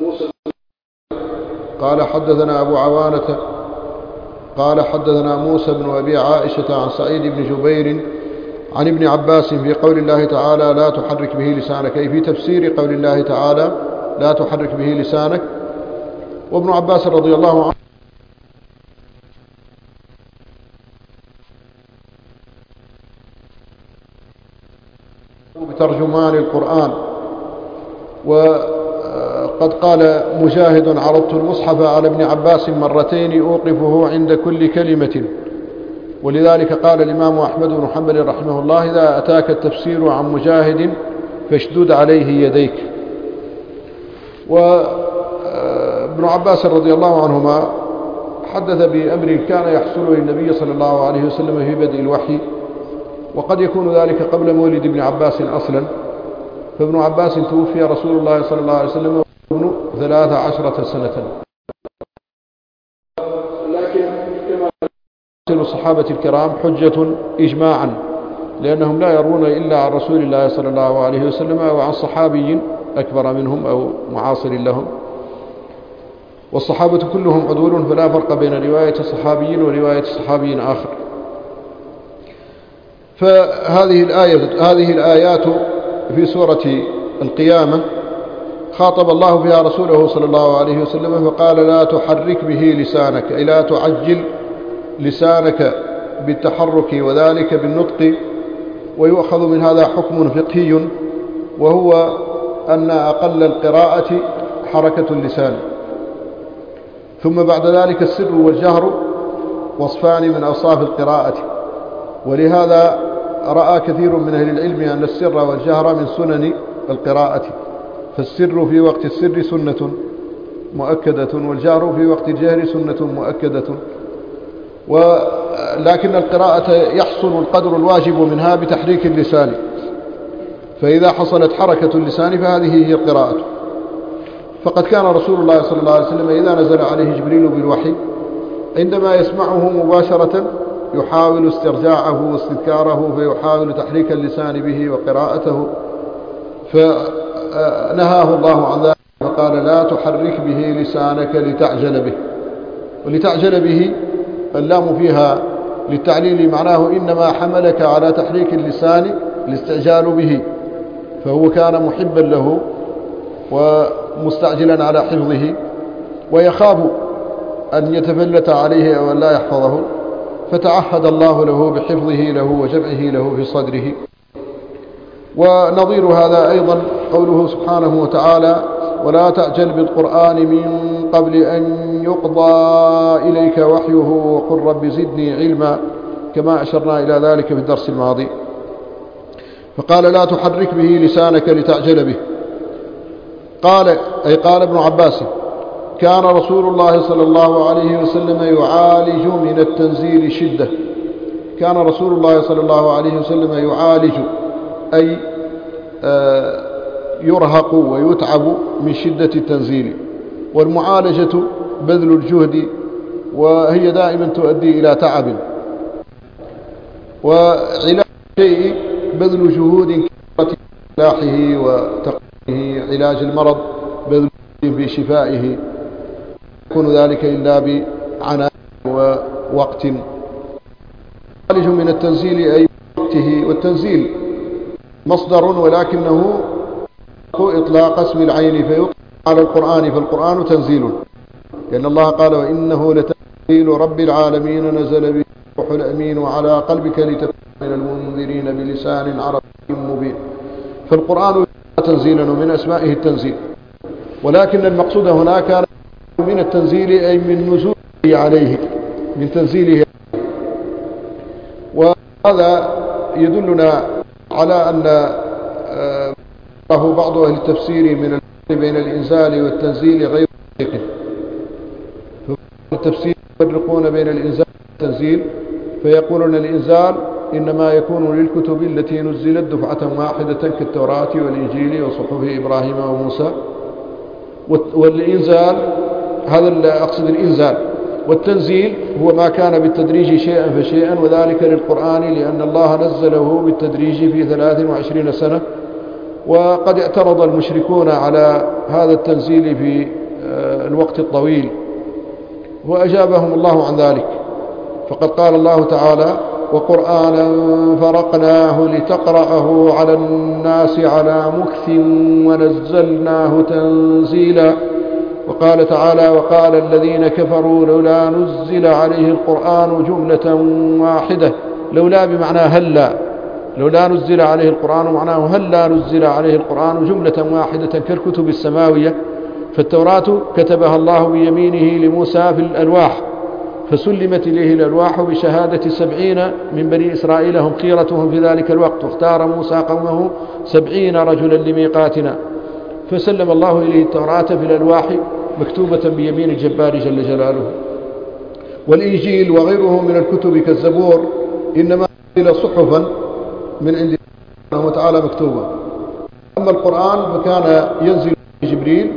قال حدثنا أبو عوانة قال حدثنا موسى بن أبي عائشة عن سعيد بن جبير عن ابن عباس في قول الله تعالى لا تحرك به لسانك، أي في تفسير قول الله تعالى لا تحرك به لسانك. وابن عباس رضي الله عنه بترجمان القرآن. وقد قال مجاهد عرضت المصحف على ابن عباس مرتين أوقفه عند كل كلمة. ولذلك قال الإمام أحمد بن حنبل رحمه الله إذا أتاك التفسير عن مجاهد فاشدد عليه يديك. وابن عباس رضي الله عنهما حدث بأمر كان يحصل للنبي صلى الله عليه وسلم في بدء الوحي، وقد يكون ذلك قبل مولد ابن عباس أصلا. فابن عباس توفي رسول الله صلى الله عليه وسلم وابن 13 سنة. لكن كما الصحابة الكرام حجة إجماعا، لأنهم لا يرون إلا عن رسول الله صلى الله عليه وسلم أو عن صحابي أكبر منهم أو معاصر لهم، والصحابة كلهم عدول، فلا فرق بين رواية صحابي ورواية صحابي آخر. فهذه الآيات في سورة القيامة خاطب الله فيها رسوله صلى الله عليه وسلم فقال لا تحرك به لسانك، أي لا تعجل لسانك بالتحرك وذلك بالنطق. ويؤخذ من هذا حكم فقهي، وهو أن أقل القراءة حركة اللسان، ثم بعد ذلك السر والجهر وصفان من أوصاف القراءة. ولهذا رأى كثير من أهل العلم أن السر والجهر من سنن القراءة، فالسر في وقت السر سنة مؤكدة، والجهر في وقت الجهر سنة مؤكدة. ولكن القراءة يحصل القدر الواجب منها بتحريك اللسان، فإذا حصلت حركة اللسان فهذه هي القراءة. فقد كان رسول الله صلى الله عليه وسلم إذا نزل عليه جبريل بالوحي عندما يسمعه مباشرة يحاول استرجاعه واستذكاره، فيحاول تحريك اللسان به وقراءته، فنهاه الله عن ذلك فقال لا تحرك به لسانك لتعجل به. ولتعجل به اللام فيها للتعليل، معناه إنما حملك على تحريك اللسان الاستعجال به، فهو كان محبا له ومستعجلا على حفظه، ويخاف أن يتفلت عليه أو أن لا يحفظه، فتعهد الله له بحفظه له وجمعه له في صدره. ونظير هذا أيضا قوله سبحانه وتعالى ولا تعجل بالقرآن من قبل أن يقضى إليك وحيه وقل رب زدني علما، كما أشرنا إلى ذلك في الدرس الماضي. فقال لا تحرك به لسانك لتعجل به. قال ابن عباس كان رسول الله صلى الله عليه وسلم يعالج من التنزيل شدة. كان رسول الله صلى الله عليه وسلم يعالج، أي يرهق ويتعب من شدة التنزيل. والمعالجة بذل الجهد، وهي دائما تؤدي إلى تعب. وعلاج الشيء بذل جهود كثيرة إصلاحه وتقويمه، علاج المرض بذل في شفائه، يكون ذلك إلا بعناء ووقت. يعالج من التنزيل أي وقته، والتنزيل مصدر ولكنه إطلاق اسم العين فيطلق على القرآن، فالقرآن تنزيل، لأن الله قال وإنه لتنزيل رب العالمين نزل به الروح الأمين وعلى قلبك لتكون من المنذرين بلسان عربي مبين. فالقرآن تنزيلا ومن أسمائه التنزيل، ولكن المقصود هنا كان من التنزيل أي من نزوله عليه، من تنزيله. وهذا يدلنا على أن بعض أهل التفسير من الفرق بين الإنزال والتنزيل غير دقيق. التفسير يفرقون بين الإنزال والتنزيل، فيقولون الإنزال إنما يكون للكتب التي نزلت دفعة واحدة كالتوراة والإنجيل وصحف إبراهيم وموسى. والإنزال هذا أقصد الإنزال، والتنزيل هو ما كان بالتدريج شيئا فشيئا، وذلك للقرآن لأن الله نزله بالتدريج في 23 سنة وقد اعترض المشركون على هذا التنزيل في الوقت الطويل، وأجابهم الله عن ذلك، فقد قال الله تعالى: وقرآنا فرقناه لتقرأه على الناس على مكث ونزلناه تنزيلا. وقال تعالى: وقال الذين كفروا لولا نزل عليه القرآن جملة واحدة. لولا بمعنى هلا، لولا نزل عليه القرآن معناه هلا نزل عليه القرآن جملة واحدة كالكتب السماوية. فالتوراة كتبها الله بيمينه لموسى في الألواح، فسلمت إليه الألواح بشهادة 70 من بني إسرائيل هم خيرتهم في ذلك الوقت، واختار موسى قومه 70 رجلا لميقاتنا، فسلم الله إليه التوراة في الألواح مكتوبة بيمين الجبار جل جلاله. والإنجيل وغيره من الكتب كالزبور إنما إلى صحفا من عند الله تعالى مكتوبة. أما القرآن فكان ينزل جبريل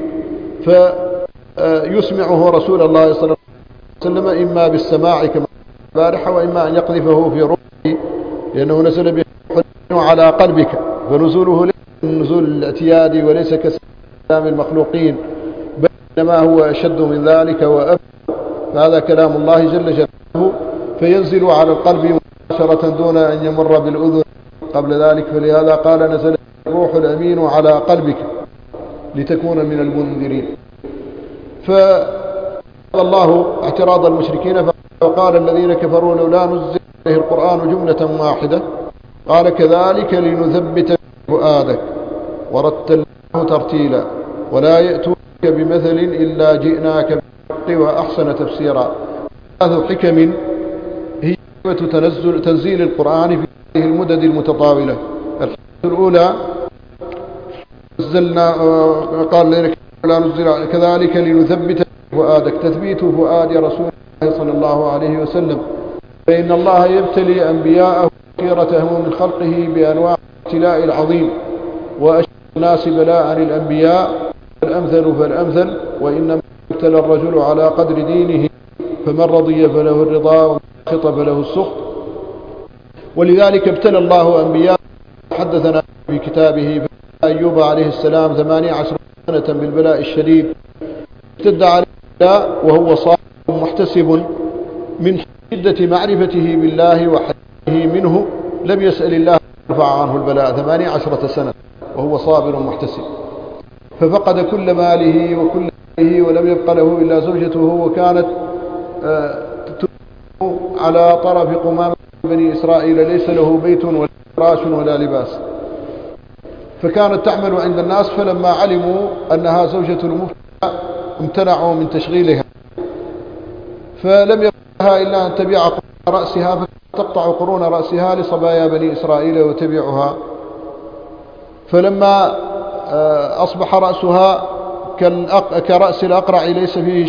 فيسمعه رسول الله صلى الله عليه وسلم إما بالسماع كما البارحة، وإما أن يقذفه في روحه، لأنه نزل به على قلبك، فنزوله ليس نزول الاعتيادي وليس كلام المخلوقين، بل إنما هو أشد من ذلك وأبعد. فهذا كلام الله جل جلاله، فينزل على القلب مباشرة دون أن يمر بالأذن قبل ذلك. فلهذا قال: نزل الروح الأمين على قلبك لتكون من المنذرين. فالله اعتراض المشركين، فقال الذين كفروا لولا نزل عليه القرآن جملة واحدة، قال: كذلك لنثبت فؤادك ورتلناه ترتيلا ولا يأتونك بمثل إلا جئناك بالحق وأحسن تفسيرا. 3 حكم هي تنزيل القرآن في هذه المدد المتطاولة. الحكمة الأولى نزلنا، قال لا نزل كذلك لنثبت فؤادك، تثبيت فؤاد رسول الله صلى الله عليه وسلم، فإن الله يبتلي أنبياءه خيرتهم من خلقه بأنواع الابتلاء العظيم، وأشد الناس بلاء الأنبياء فالأمثل فالأمثل، وإنما يبتلى الرجل على قدر دينه، فمن رضي فله الرضا ومن سخط فله السخط. ولذلك ابتلى الله أنبياء حدثنا في كتابه أيوب عليه السلام 18 سنة بالبلاء الشديد، اشتد عليه البلاء وهو صابر محتسب من شدة معرفته بالله وحيه منه، لم يسأل الله أن يرفع عنه البلاء 18 سنة وهو صابر محتسب، ففقد كل ماله وكل ماله ولم يبق له إلا زوجته، وكانت على طرف قمامة بني إسرائيل، ليس له بيت ولا فراش ولا لباس، فكانت تعمل عند الناس، فلما علموا أنها زوجة المفتى امتنعوا من تشغيلها، فلم يبق لها إلا أن تبيع قرون رأسها، فتقطع قرون رأسها لصبايا بني إسرائيل وتبيعها. فلما أصبح رأسها كرأس الأقرع ليس فيه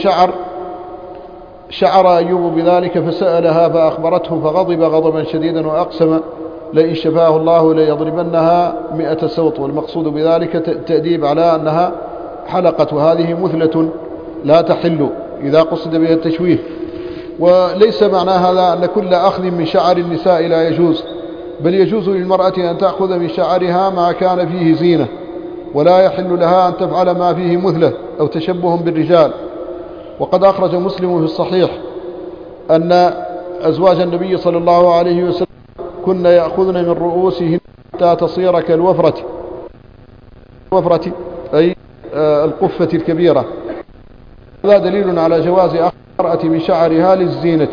شعر أيوب بذلك، فسألها فأخبرته، فغضب غضبا شديدا وأقسم لئن شفاه الله ليضربنها 100 سوط. والمقصود بذلك تأديب على أنها حلقت، وهذه مثلة لا تحل إذا قصد بها التشويه. وليس معنى هذا أن كل أخذ من شعر النساء لا يجوز، بل يجوز للمرأة أن تأخذ من شعرها ما كان فيه زينة، ولا يحل لها أن تفعل ما فيه مثلة أو تشبه بالرجال. وقد أخرج مسلم في الصحيح أن أزواج النبي صلى الله عليه وسلم كن يأخذن من رؤوسهن حتى تصير كالوفرة، أي القفة الكبيرة. هذا دليل على جواز أخذ المرأة من شعرها للزينة،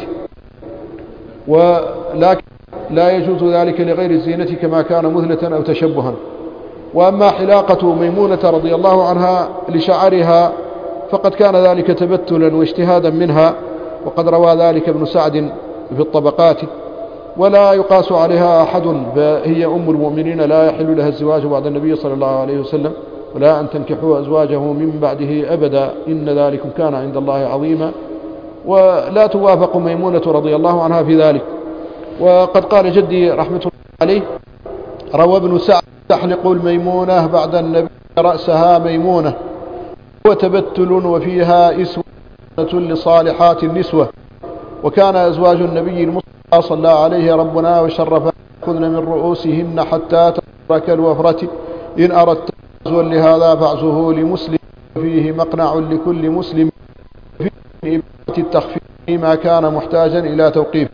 ولكن لا يجوز ذلك لغير الزينة كما كان مثلة أو تشبها. وأما حلاقة ميمونة رضي الله عنها لشعرها فقد كان ذلك تبتلا واجتهادا منها، وقد روى ذلك ابن سعد في الطبقات، ولا يقاس عليها أحد، فهي أم المؤمنين لا يحل لها الزواج بعد النبي صلى الله عليه وسلم، ولا أن تنكحوا أزواجه من بعده أبدا، إن ذلكم كان عند الله عظيما. ولا توافق ميمونة رضي الله عنها في ذلك. وقد قال جدي رحمة الله عليه: روى ابن سعد: تحلق الميمونة بعد النبي رأسها ميمونة، وتبتل وفيها إسوة لصالحات النسوة. وكان أزواج النبي المصطفى صلى عليه ربنا وشرفا يأخذن من رؤوسهن حتى تترك الوفرة، إن أردت عزوا لهذا فاعزه لمسلم فيه مقنع لكل مسلم في إباحة التخفيف ما كان محتاجا إلى توقيف.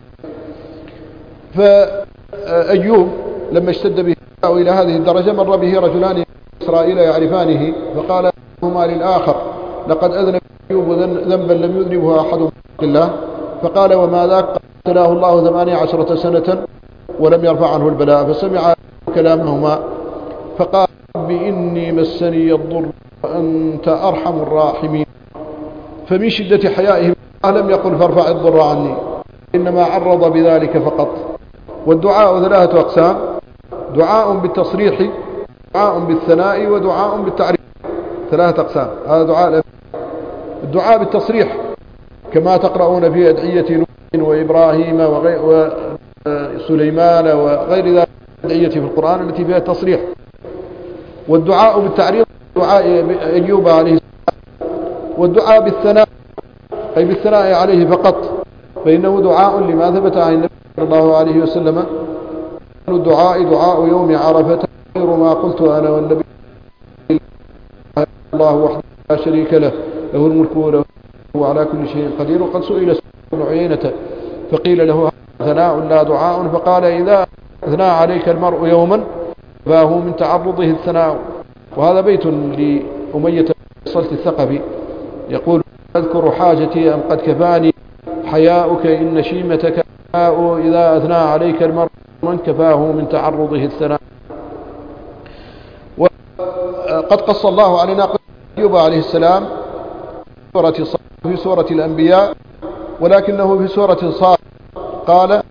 فأيوب لما اشتد به إلى هذه الدرجة مر به رجلان من إسرائيل يعرفانه فقال هما للآخر لقد أذنب أيوب ذنبا لم يذنبه أحد من الله، فقال وما ذاك؟ ابتلاه الله 18 سنة ولم يرفع عنه البلاء. فسمع كلامهما فقال رب إني مسني الضر وأنت أرحم الراحمين. فمن شدة حيائه لم يقل فارفع الضر عني، إنما عرض بذلك فقط. والدعاء 3 أقسام: دعاء بالتصريح، دعاء بالثناء، ودعاء بالتعريف. 3 أقسام. هذا دعاء. الدعاء بالتصريح كما تقرؤون في أدعية نوح وإبراهيم وسليمان وغير ذلك الأدعية في القرآن التي فيها التصريح. والدعاء بالتعريض دعاء أيوب عليه السلام. والدعاء بالثناء أي بالثناء عليه فقط، فإنه دعاء لما ثبت عن النبي صلى الله عليه وسلم: الدعاء دعاء يوم عرفة خير ما قلت أنا والنبي الله وحده لا شريك له، له الملك وله على كل شيء قدير. وقد سئل بن عيينة فقيل له ثناء لا دعاء، فقال إذا أثنى عليك المرء يوما فهو من تعرضه الثناء. وهذا بيت لأمية بن صلت الثقفي يقول: أذكر حاجتي أم قد كفاني حياؤك إن شيمتك إذا أثنى عليك المرء من كفاه من تعرضه الثناء. وقد قص الله علينا أيوب عليه السلام في سورة الأنبياء، ولكنه في سورة صاد قال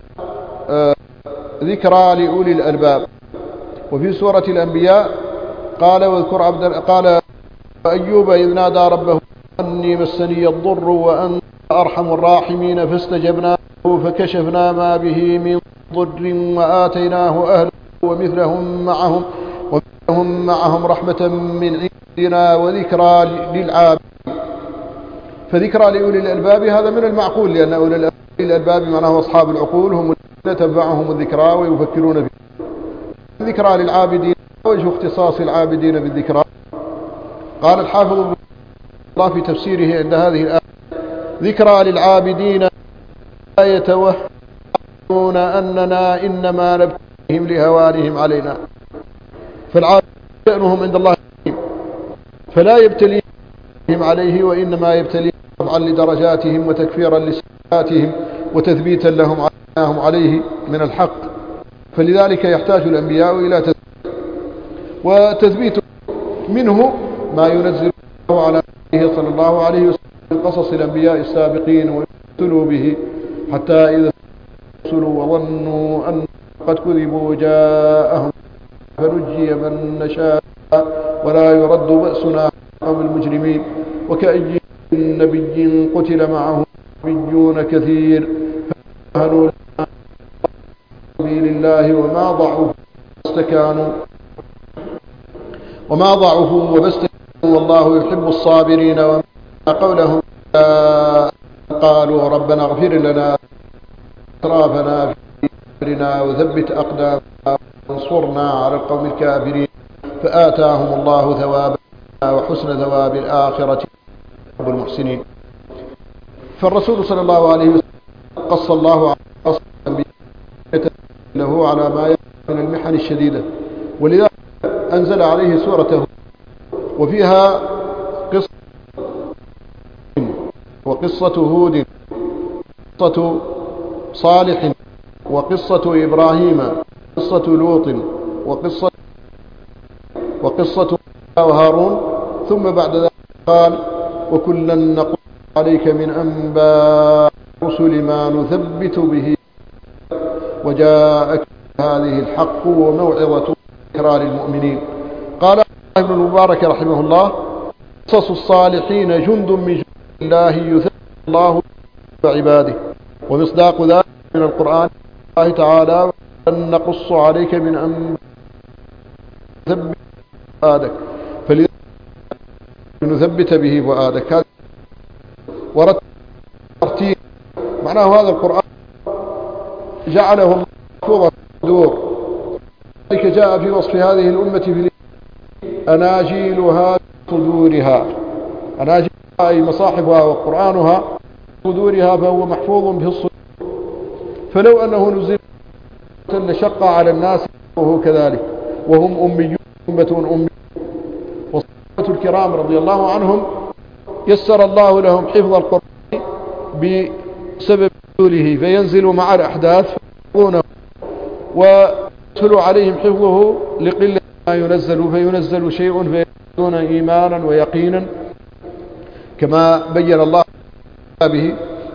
ذكرى لأولي الألباب. وفي سورة الأنبياء قال قال أيوب إذ نادى ربه أني مسني الضر وأنت أرحم الراحمين فاستجبنا فكشفنا ما به من ضر وآتيناه أهله ومثلهم معهم رحمة من عندنا وذكرى للعابدين. فذكرى لأولي الألباب هذا من المعقول، لأن أولي الألباب معناه أصحاب العقول هم الذين تنفعهم الذكرى ويفكرون فيه. ذكرى للعابدين، وجه اختصاص العابدين بالذكرى. قال الحافظ ابن الله في تفسيره عند هذه الآية: ذكرى للعابدين لا يتوهمون أننا إنما نبتليهم لهوانهم علينا. فالعابدين شأنهم عند الله فلا يبتليهم عليه، وإنما يبتليهم رفعا لدرجاتهم وتكفيرا لسيئاتهم وتثبيتا لهم عليه من الحق. فلذلك يحتاج الأنبياء إلى تثبيت، وتثبيت منه ما ينزل الله على نبيه صلى الله عليه وسلم من قصص الأنبياء السابقين ويبتلوا به حتى إذا رسلوا وظنوا أن قد كذبوا جاءهم فنجي من نشاء ولا يرد بأسنا عن المجرمين. وكأي نبي قتل معه نبيون كثير فأهلوا سبيل الله وما ضعفوا واستكانوا والله يحب الصابرين. وما قولهم قالوا ربنا اغفر لنا إسرافنا في أمرنا وثبت أقدامنا وانصرنا على القوم الكافرين فآتاهم الله ثوابنا وحسن ثواب الآخرة رب المحسنين. فالرسول صلى الله عليه وسلم قص الله قص له على ما يقع من المحن الشديدة، ولذلك أنزل عليه سورته وفيها قصة وقصة هود وقصة صالح وقصة إبراهيم وقصة لوط وقصة وهارون. ثم بعد ذلك قال وكلا نقص عليك من أنباء رسل ما نثبت به وجاءك هذه الحق وموعظة ذكرى للمؤمنين. قال ابن المبارك رحمه الله قصص الصالحين جند من جند الله يثبت الله بعباده. ومصداق ذلك من القرآن الله تعالى أن نقص عليك من أنباء ثبت فؤادك فلذلك نثبت به فؤادك. ورد ترتيب معناه هذا القرآن جعله الله محفوظا دور. ذلك جاء في وصف هذه الأمة في أناجيلها بصدورها، أناجيلها أي مصاحفها وقرآنها صدورها، فهو محفوظ في الصدور. فلو أنه نزل لشق على الناس وهو كذلك، وهم أميون، أمة أميون. والصحابة الكرام رضي الله عنهم يسر الله لهم حفظ القرآن بسبب نزوله، فينزل مع الأحداث فيحفظونه، ويسهل عليهم حفظه لقلة ما ينزل، فينزل شيء فيزدادون إيمانا ويقينا كما بين الله به.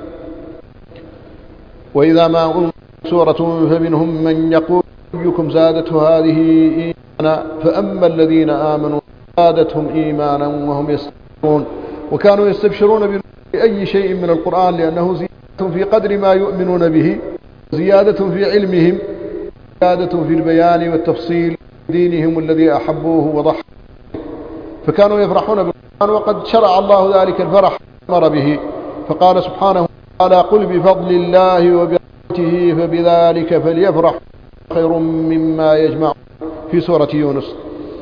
وإذا ما أنزلت سورة فمنهم من يقول أيكم زادته هذه إيمانا، فأما الذين آمنوا زادتهم إيمانا وهم يستبشرون. وكانوا يستبشرون بأي شيء من القرآن، لأنه زيادة في قدر ما يؤمنون به، زيادة في علمهم، زيادة في البيان والتفصيل دينهم الذي أحبوه وضحوا. فكانوا يفرحون بالقرآن، وقد شرع الله ذلك الفرح أمر به، فقال سبحانه وتعالى: قل بفضل الله وبرحمته فبذلك فليفرح خير مما يجمع، في سورة يونس.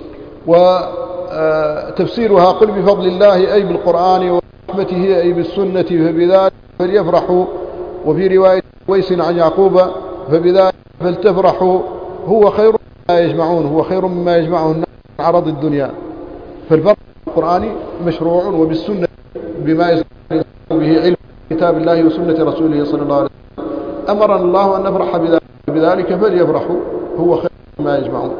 وتفسيرها: قل بفضل الله أي بالقرآن، ورحمته أي بالسنة، فبذلك فليفرحوا. وفي رواية ويس عن يعقوب: فبذلك فلتفرحوا هو خير مما يجمعون، هو خير مما يجمعه الناس عن عرض الدنيا. فالفرح بالقرآن مشروع، وبالسنة بما يستطيع به علم كتاب الله وسنة رسوله صلى الله عليه وسلم أمرنا الله أن نفرح بذلك فليفرحوا هو خير مما يجمعون.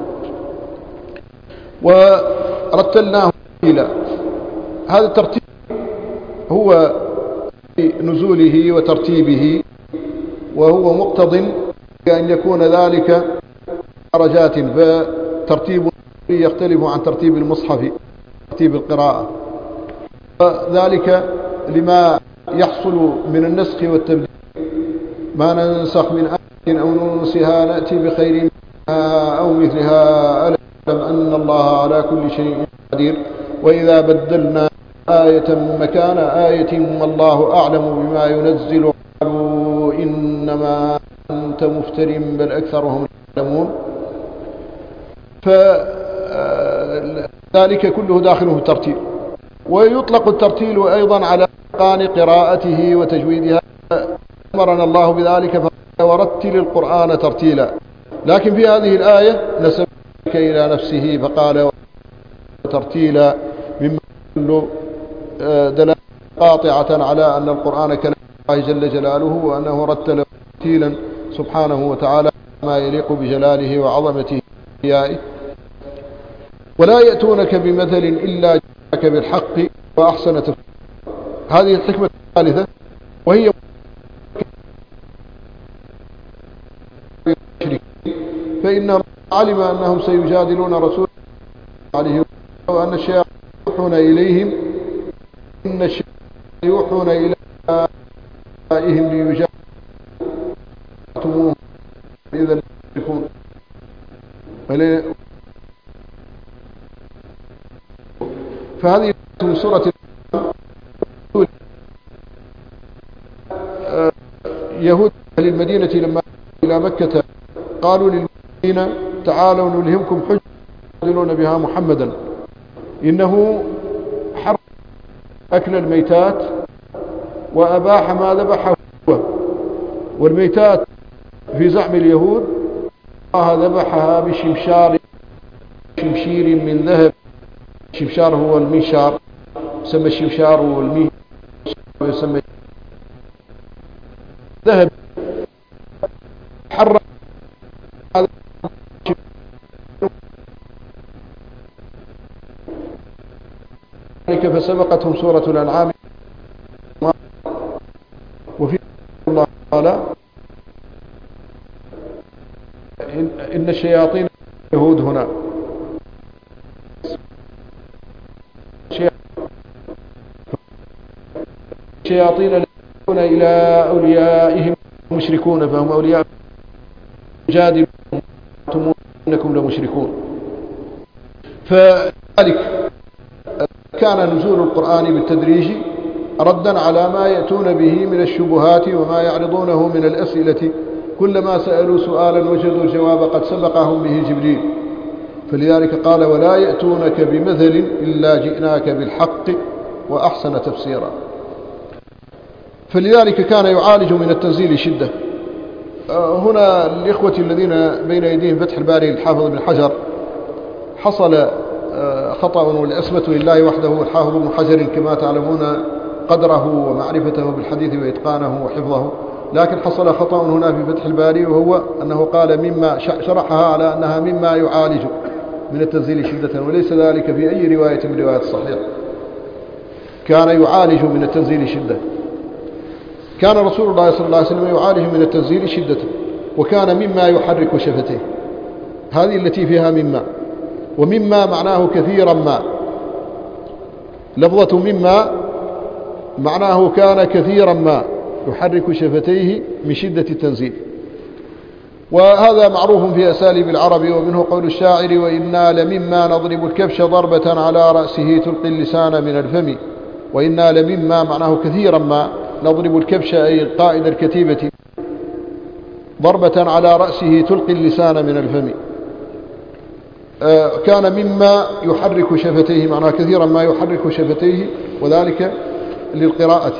ورتلناه ترتيلا. هذا الترتيب هو في نزوله وترتيبه، وهو مقتض أن يكون ذلك درجات، فترتيب يختلف عن ترتيب المصحف، ترتيب القراءة، وذلك لما يحصل من النسخ والتبديل. ما ننسخ من آية أو ننسها نأتي بخير منها أو مثلها، ألم أن الله على كل شيء قدير. وإذا بدلنا آية مكان آية والله أعلم بما ينزل قالوا إنما أنت مفتر بل أكثرهم لا يعلمون. فذلك كله داخل في الترتيل. ويطلق الترتيل أيضا على إتقان قراءته وتجويدها، أمرنا الله بذلك فقال: ورتل القرآن ترتيلا. لكن في هذه الآية نسب إلى نفسه فقال ترتيلا، مما يدل دلالة قاطعة على أن القرآن كلام الله جل جلاله، وأنه رتل ترتيلا سبحانه وتعالى ما يليق بجلاله وعظمته وإيائه. ولا يأتونك بمثل إلا جاءك بالحق وأحسن تفسيرا. هذه الحكمة الثالثة، وهي فإن علم أنهم سيجادلون رسول عليه، وأن الشياطين يوحون إليهم، إن الشياطين يوحون إلى أولئهم ليجادلوهم إذا لا يشركون. فهذه من سورة يهود أهل المدينة لما إلى مكة قالوا للمؤمنين: تعالوا نلهمكم حجة تجادلون بها محمدا، إنه حرم أكل الميتات وأباح ما ذبحه هو. والميتات في زعم اليهود الله ذبحها بشمشير من ذهب. الشمشار هو المنشار، يسمى الشمشار والمنشار، ويسمى ذهب. حرم ذلك فسبقتهم سورة الأنعام. وفي الله قال: إن الشياطين يهود هنا، الشياطين يدعون إلى أوليائهم مشركون، فهم أولياء جادلون أنكم لمشركون. فذلك كان نزول القرآن بالتدريج ردا على ما يأتون به من الشبهات وما يعرضونه من الأسئلة. كلما سألوا سؤالا وجدوا الجواب قد سبقهم به جبريل، فلذلك قال ولا يأتونك بمثل إلا جئناك بالحق وأحسن تفسيرا. فلذلك كان يعالج من التنزيل شدة. هنا الإخوة الذين بين يديهم فتح الباري الحافظ ابن حجر حصل خطأ، والعصمة لله وحده. الحافظ ابن حجر كما تعلمون قدره ومعرفته بالحديث وإتقانه وحفظه، لكن حصل خطأ هنا في فتح الباري، وهو أنه قال مما شرحها على أنها مما يعالج من التنزيل شدة، وليس ذلك في أي رواية من روايات الصحيح. كان يعالج من التنزيل شدة. كان رسول الله صلى الله عليه وسلم يعالج من التنزيل شدة، وكان مما يحرك شفتيه. هذه التي فيها مما، ومما معناه كثيرا ما. لفظة مما معناه كان كثيرا ما يحرك شفتيه من شدة التنزيل. وهذا معروف في أساليب العرب، ومنه قول الشاعر وإنا لمما نضرب الكبش ضربة على رأسه تلقي اللسان من الفم. وإنا لمما معناه كثيرا ما نضرب الكبش أي قائد الكتيبة ضربة على رأسه تلقي اللسان من الفم. كان مما يحرك شفتيه، معناه كثيرا ما يحرك شفتيه، وذلك للقراءة.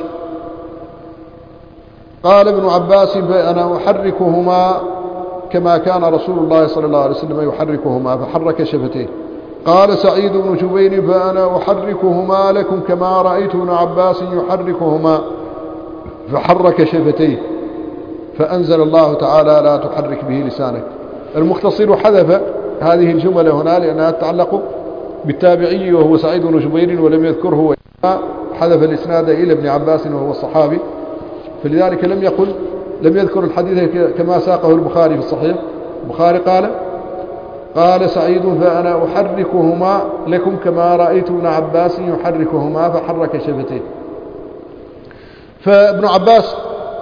قال ابن عباس فأنا أحركهما كما كان رسول الله صلى الله عليه وسلم يحركهما، فحرك شفتيه. قال سعيد بن جبير فأنا أحركهما لكم كما رأيت ابن عباس يحركهما، فحرك شفتيه. فأنزل الله تعالى لا تحرك به لسانك. المختصر حذف هذه الجملة هنا لأنها تتعلق بالتابعي وهو سعيد بن جبير، ولم يذكره، حذف الإسناد إلى ابن عباس وهو الصحابي، فلذلك لم يذكر الحديث كما ساقه البخاري في الصحيح. البخاري قال سعيد فأنا أحركهما لكم كما رأيت ابن عباس يحركهما، فحرك شفتيه. فابن عباس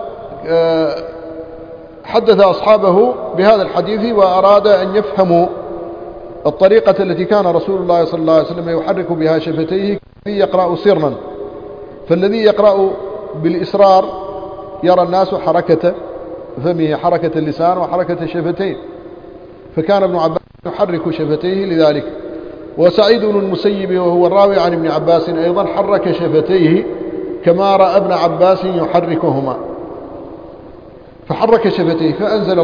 حدث أصحابه بهذا الحديث، وأراد أن يفهموا الطريقة التي كان رسول الله صلى الله عليه وسلم يحرك بها شفتيه يقرأ سرا. فالذي يقرأ بالإسرار يرى الناس حركة فمه، حركة اللسان وحركة الشفتين، فكان ابن عباس يحرك شفتيه لذلك. وسعيد بن المسيب وهو الراوي عن ابن عباس أيضا حرك شفتيه كما رأى ابن عباس يحركهما، فحرك شفتيه. فأنزل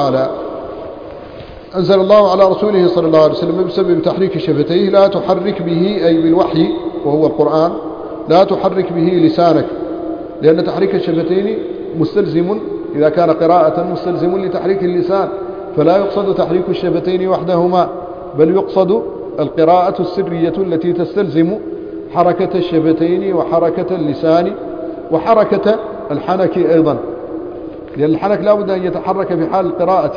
الله على رسوله صلى الله عليه وسلم بسبب تحريك شفتيه لا تحرك به، أي بالوحي وهو القرآن، لا تحرك به لسانك، لأن تحريك الشفتين مستلزم إذا كان قراءة مستلزم لتحريك اللسان، فلا يقصد تحريك الشفتين وحدهما، بل يقصد القراءة السرية التي تستلزم حركة الشفتين وحركة اللسان وحركة الحنك أيضا، لأن الحنك لا بد أن يتحرك في حال القراءة.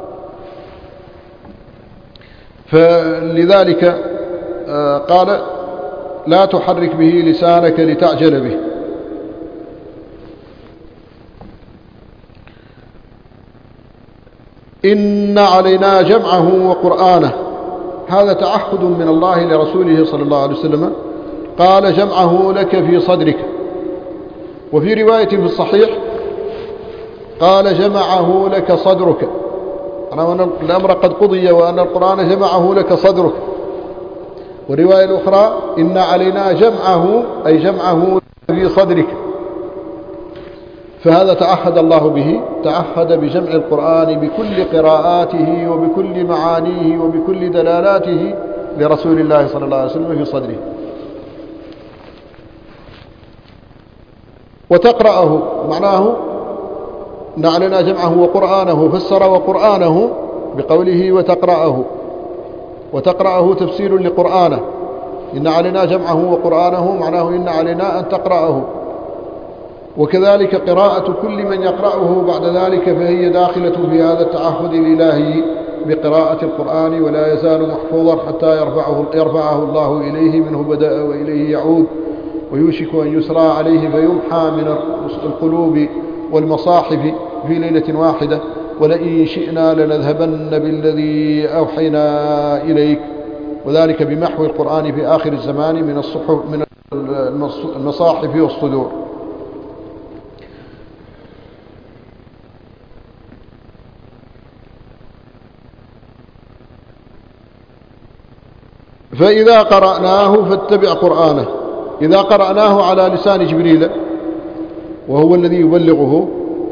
فلذلك قال لا تحرك به لسانك لتعجل به. إن علينا جمعه وقرآنه، هذا تعهد من الله لرسوله صلى الله عليه وسلم. قال جمعه لك في صدرك. وفي رواية في الصحيح قال جمعه لك صدرك، أن الأمر قد قضي وأن القرآن جمعه لك صدرك. والرواية الأخرى إن علينا جمعه أي جمعه في صدرك. فهذا تعهد الله به، تعهد بجمع القرآن بكل قراءاته وبكل معانيه وبكل دلالاته لرسول الله صلى الله عليه وسلم في صدره. وتقرأه معناه إن علينا جمعه وقرآنه، فسر وقرآنه بقوله وتقرأه تفسير لقرآنه. إن علينا جمعه وقرآنه معناه إن علينا أن تقرأه، وكذلك قراءة كل من يقرأه بعد ذلك فهي داخلة في هذا التعهد الإلهي بقراءة القرآن، ولا يزال محفوظا حتى يرفعه الله إليه، منه بدأ وإليه يعود، ويوشك أن يسرى عليه فيمحى من القلوب والمصاحف في ليلة واحدة. ولئن شئنا لنذهبن بالذي أوحينا إليك، وذلك بمحو القرآن في آخر الزمان من المصاحف والصدور. فإذا قرأناه فاتبع قرآنه. إذا قرأناه على لسان جبريل وهو الذي يبلغه،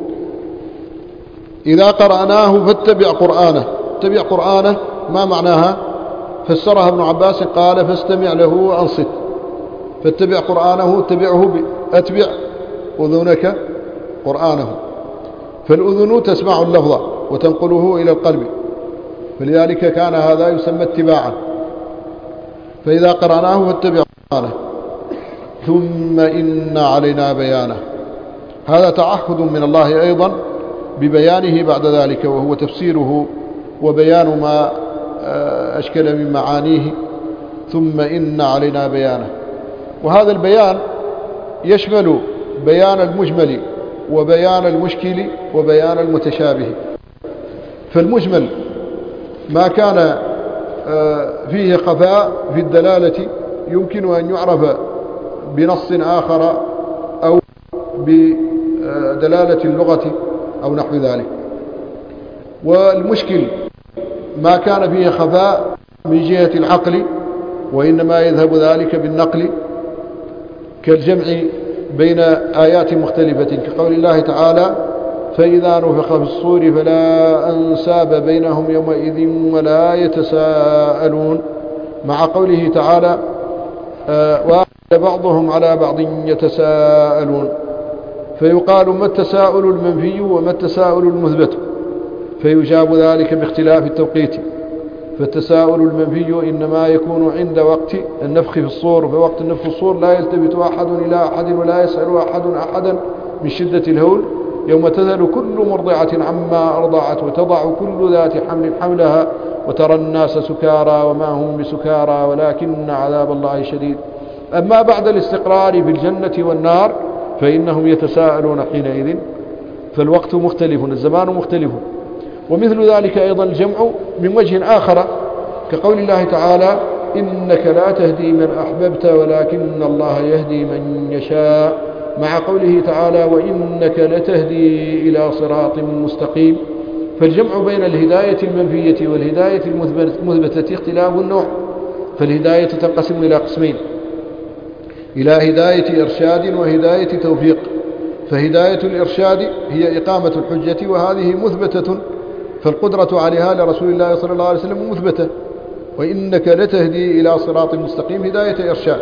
إذا قرأناه فاتبع قرآنه. اتبع قرآنه ما معناها؟ فسرها ابن عباس قال فاستمع له وأنصت. فاتبع قرآنه أتبع أذنك قرآنه، فالأذن تسمع اللفظ وتنقله إلى القلب، فلذلك كان هذا يسمى اتباعا. فإذا قرأناه فاتبع قرآنه ثم إن علينا بيانه. هذا تعهد من الله أيضا ببيانه بعد ذلك، وهو تفسيره وبيان ما أشكل من معانيه. ثم إن علينا بيانه، وهذا البيان يشمل بيان المجمل وبيان المشكل وبيان المتشابه. فالمجمل ما كان فيه خفاء في الدلالة يمكن أن يعرف بنص آخر أو بدلالة اللغة أو نحو ذلك. والمشكل ما كان فيه خفاء من جهة العقل، وإنما يذهب ذلك بالنقل، كالجمع بين آيات مختلفة، كقول الله تعالى فإذا نفخ في الصور فلا أنساب بينهم يومئذ ولا يتساءلون، مع قوله تعالى وأقبل بعضهم على بعض يتساءلون، فيقال ما التساؤل المنفي وما التساؤل المثبت، فيجاب ذلك باختلاف التوقيت. فالتساؤل المنفي إنما يكون عند وقت النفخ في الصور، فوقت النفخ في الصور لا يلتفت أحد إلى أحد ولا يسأل أحد أحدا من شدة الهول، يوم تذهل كل مرضعة عما أرضعت وتضع كل ذات حمل حملها وترى الناس سكارى وما هم بسكارى ولكن عذاب الله شديد. أما بعد الاستقرار في الجنة والنار فإنهم يتساءلون حينئذ، فالوقت مختلف، الزمان مختلف. ومثل ذلك أيضا الجمع من وجه آخر، كقول الله تعالى إنك لا تهدي من أحببت ولكن الله يهدي من يشاء، مع قوله تعالى وإنك لتهدي إلى صراط مستقيم. فالجمع بين الهداية المنفية والهداية المثبتة اختلاف النوع. فالهداية تنقسم إلى قسمين، إلى هداية إرشاد وهداية توفيق. فهداية الإرشاد هي إقامة الحجة، وهذه مثبتة، فالقدرة عليها لرسول الله صلى الله عليه وسلم مثبتة. وإنك لتهدي إلى صراط مستقيم هداية إرشاد،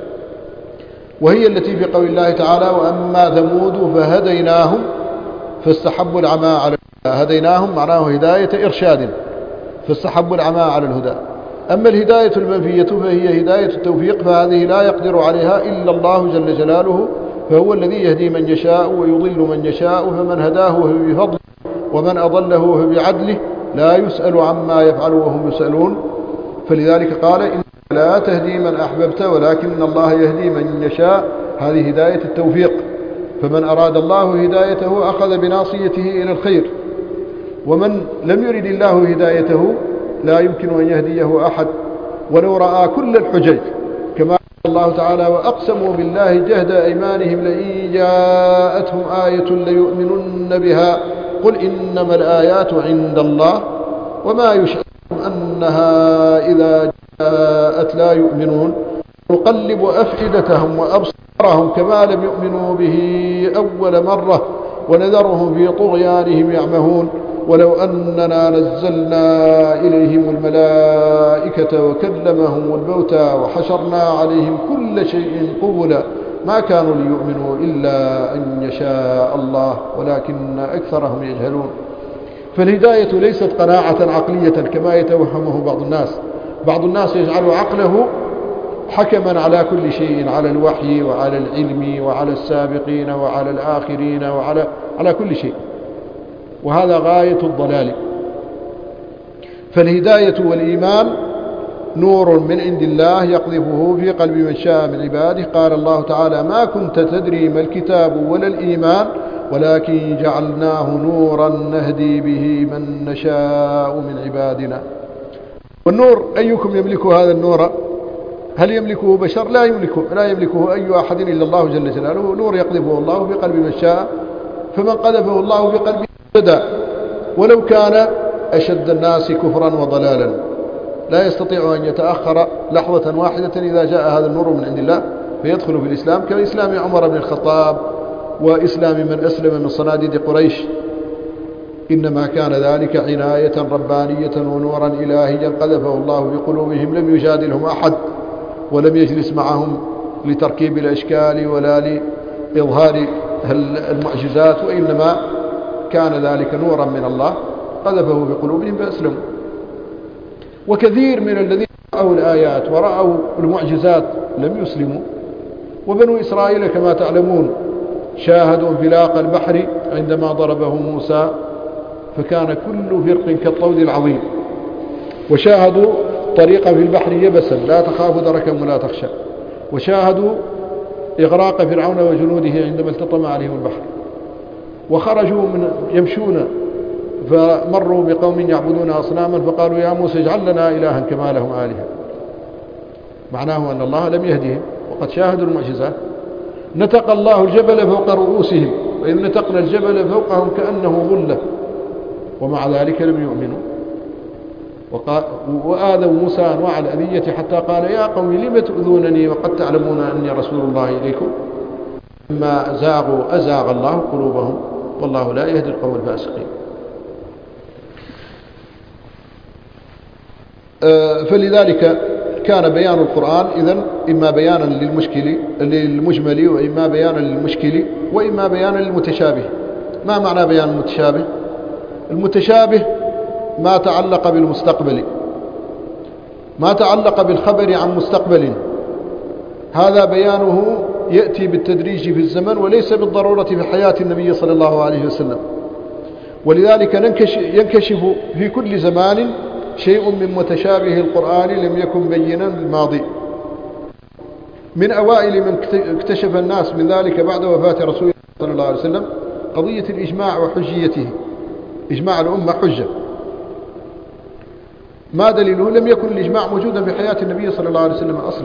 وهي التي في قول الله تعالى وأما ثمود فهديناهم فاستحبوا العمى على الهدى. هديناهم معناه هداية إرشاد فاستحبوا العمى على الهدى. أما الهداية المنفية فهي هداية التوفيق، فهذه لا يقدر عليها إلا الله جل جلاله، فهو الذي يهدي من يشاء ويضل من يشاء، فمن هداه هو بفضله ومن أضله هو بعدله، لا يسأل عما يفعل وهم يسألون. فلذلك قال إنك لا تهدي من أحببت ولكن الله يهدي من يشاء، هذه هداية التوفيق. فمن أراد الله هدايته أخذ بناصيته إلى الخير، ومن لم يرد الله هدايته لا يمكن أن يهديه أحد ولو رأى كل الحجج، كما قال الله تعالى وأقسموا بالله جهد أيمانهم لئن جاءتهم آية ليؤمنن بها قل إنما الآيات عند الله وما يشعرهم أنها إذا جاءت لا يؤمنون نقلب أفئدتهم وأبصارهم كما لم يؤمنوا به أول مرة ونذرهم في طغيانهم يعمهون ولو أننا نزلنا إليهم الملائكة وكلمهم الموتى وحشرنا عليهم كل شيء قبلا ما كانوا ليؤمنوا إلا أن يشاء الله ولكن أكثرهم يجهلون. فالهداية ليست قناعة عقلية كما يتوهمه بعض الناس. بعض الناس يجعل عقله حكما على كل شيء، على الوحي وعلى العلم وعلى السابقين وعلى الآخرين وعلى كل شيء، وهذا غاية الضلال. فالهداية والإيمان نور من عند الله يقذفه في قلب من شاء من عباده. قال الله تعالى ما كنت تدري ما الكتاب ولا الإيمان ولكن جعلناه نورا نهدي به من نشاء من عبادنا. والنور أيكم يملك هذا النور؟ هل يملكه بشر؟ لا يملكه أي أحد إلا الله جل جلاله. نور يقذفه الله في قلب من شاء، فمن قذفه الله في قلبه اهتدى ولو كان أشد الناس كفرا وضلالا. لا يستطيع أن يتأخر لحظة واحدة إذا جاء هذا النور من عند الله فيدخل في الإسلام، كإسلام عمر بن الخطاب وإسلام من أسلم من صناديد قريش. إنما كان ذلك عناية ربانية ونورا إلهيا قذفه الله في قلوبهم، لم يجادلهم أحد ولم يجلس معهم لتركيب الأشكال ولا لإظهار المعجزات، وإنما كان ذلك نورا من الله قذفه في قلوبهم فأسلموا. وكثير من الذين رأوا الآيات ورأوا المعجزات لم يسلموا. وبنو إسرائيل كما تعلمون شاهدوا انفلاق البحر عندما ضربه موسى فكان كل فرق كالطود العظيم، وشاهدوا طريقا في البحر يبسا لا تخاف دركا ولا تخشى، وشاهدوا إغراق فرعون وجنوده عندما التطم عليهم البحر، وخرجوا يمشون فمروا بقوم يعبدون أصناما فقالوا يا موسى اجعل لنا إلها كما لهم آلهة. معناه أن الله لم يهدهم وقد شاهدوا المعجزات. نتق الله الجبل فوق رؤوسهم، وإذ نتقنا الجبل فوقهم كأنه ظلة، ومع ذلك لم يؤمنوا. وآذوا موسى أنواع الأذية حتى قال يا قوم لم تؤذونني وقد تعلمون أني رسول الله إليكم. لما زاغوا أزاغ الله قلوبهم والله لا يهدي القوم الفاسقين. فلذلك كان بيان القرآن إذن إما بيانا للمجمل وإما بيانا للمشكل وإما بيانا للمتشابه. ما معنى بيان المتشابه؟ المتشابه ما تعلق بالمستقبل، ما تعلق بالخبر عن مستقبل، هذا بيانه يأتي بالتدريج في الزمن وليس بالضرورة في حياة النبي صلى الله عليه وسلم. ولذلك ينكشف في كل زمان شيء من متشابه القرآن لم يكن بينا بالماضي. من أوائل من اكتشف الناس من ذلك بعد وفاة رسول الله صلى الله عليه وسلم قضية الإجماع وحجيته. إجماع الأمة حجة. ما دليله؟ لم يكن الإجماع موجودا في حياة النبي صلى الله عليه وسلم أصلا،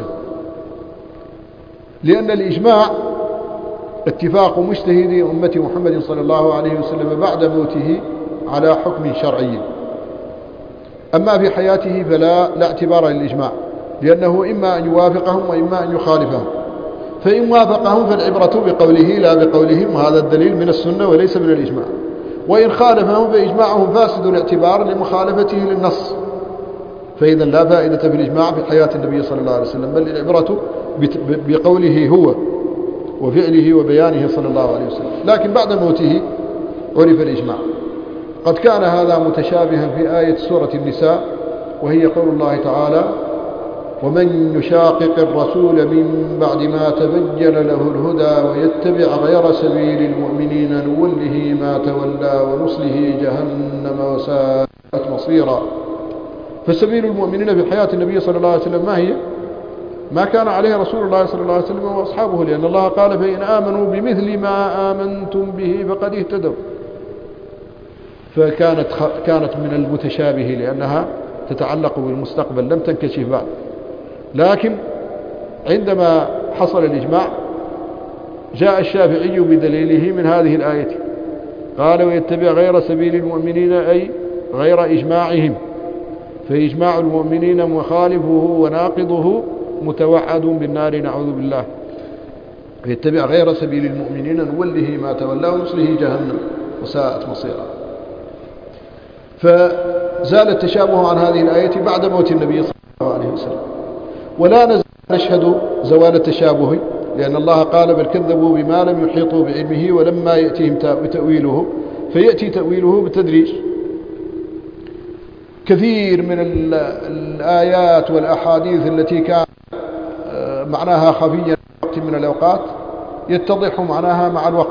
لأن الإجماع اتفاق مجتهدي أمة محمد صلى الله عليه وسلم بعد موته على حكم شرعي. أما في حياته فلا اعتبار للإجماع، لأنه إما أن يوافقهم وإما أن يخالفهم. فإن وافقهم فالعبرة بقوله لا بقولهم، وهذا الدليل من السنة وليس من الإجماع. وإن خالفهم فإجماعهم فاسد الاعتبار لمخالفته للنص، فإذا لا فائدة في الإجماع في حياة النبي صلى الله عليه وسلم، بل العبرة بقوله هو وفعله وبيانه صلى الله عليه وسلم. لكن بعد موته عرف الإجماع. قد كان هذا متشابها في آية سورة النساء، وهي قول الله تعالى ومن يشاقق الرسول من بعد ما تبين له الهدى ويتبع غير سبيل المؤمنين نوله ما تولى ونصله جهنم وساءت مصيرا. فسبيل المؤمنين في حياة النبي صلى الله عليه وسلم ما هي؟ ما كان عليه رسول الله صلى الله عليه وسلم وأصحابه، لأن الله قال فإن آمنوا بمثل ما آمنتم به فقد اهتدوا. فكانت من المتشابه لأنها تتعلق بالمستقبل لم تنكشف بعد. لكن عندما حصل الإجماع جاء الشافعي بدليله من هذه الآية، قال ويتبع غير سبيل المؤمنين أي غير إجماعهم، فإجماع المؤمنين مخالفه وناقضه متوعد بالنار نعوذ بالله. ويتبع غير سبيل المؤمنين نوله ما تولى ونصله جهنم وساءت مصيرا. فزال التشابه عن هذه الآية بعد موت النبي صلى الله عليه وسلم، ولا نشهد زوال التشابه، لأن الله قال بل كذبوا بما لم يحيطوا بعلمه ولما يأتيهم تأويله، فيأتي تأويله بالتدريج. كثير من الآيات والأحاديث التي كان معناها خفيا في وقت من الأوقات يتضح معناها مع الوقت.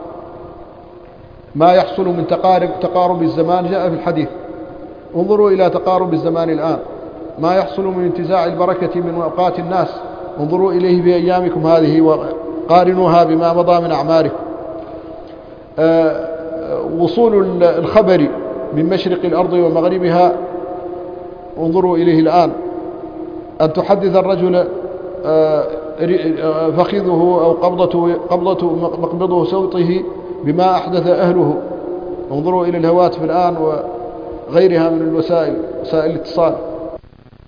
ما يحصل من تقارب الزمان جاء في الحديث، انظروا إلى تقارب الزمان الآن. ما يحصل من انتزاع البركة من أوقات الناس انظروا إليه في أيامكم هذه وقارنوها بما مضى من أعماركم. وصول الخبر من مشرق الأرض ومغربها انظروا إليه الآن. أن تحدث الرجل فخذه أو مقبضه صوته بما أحدث أهله. انظروا إلى الهواتف الآن وغيرها من الوسائل، وسائل الاتصال.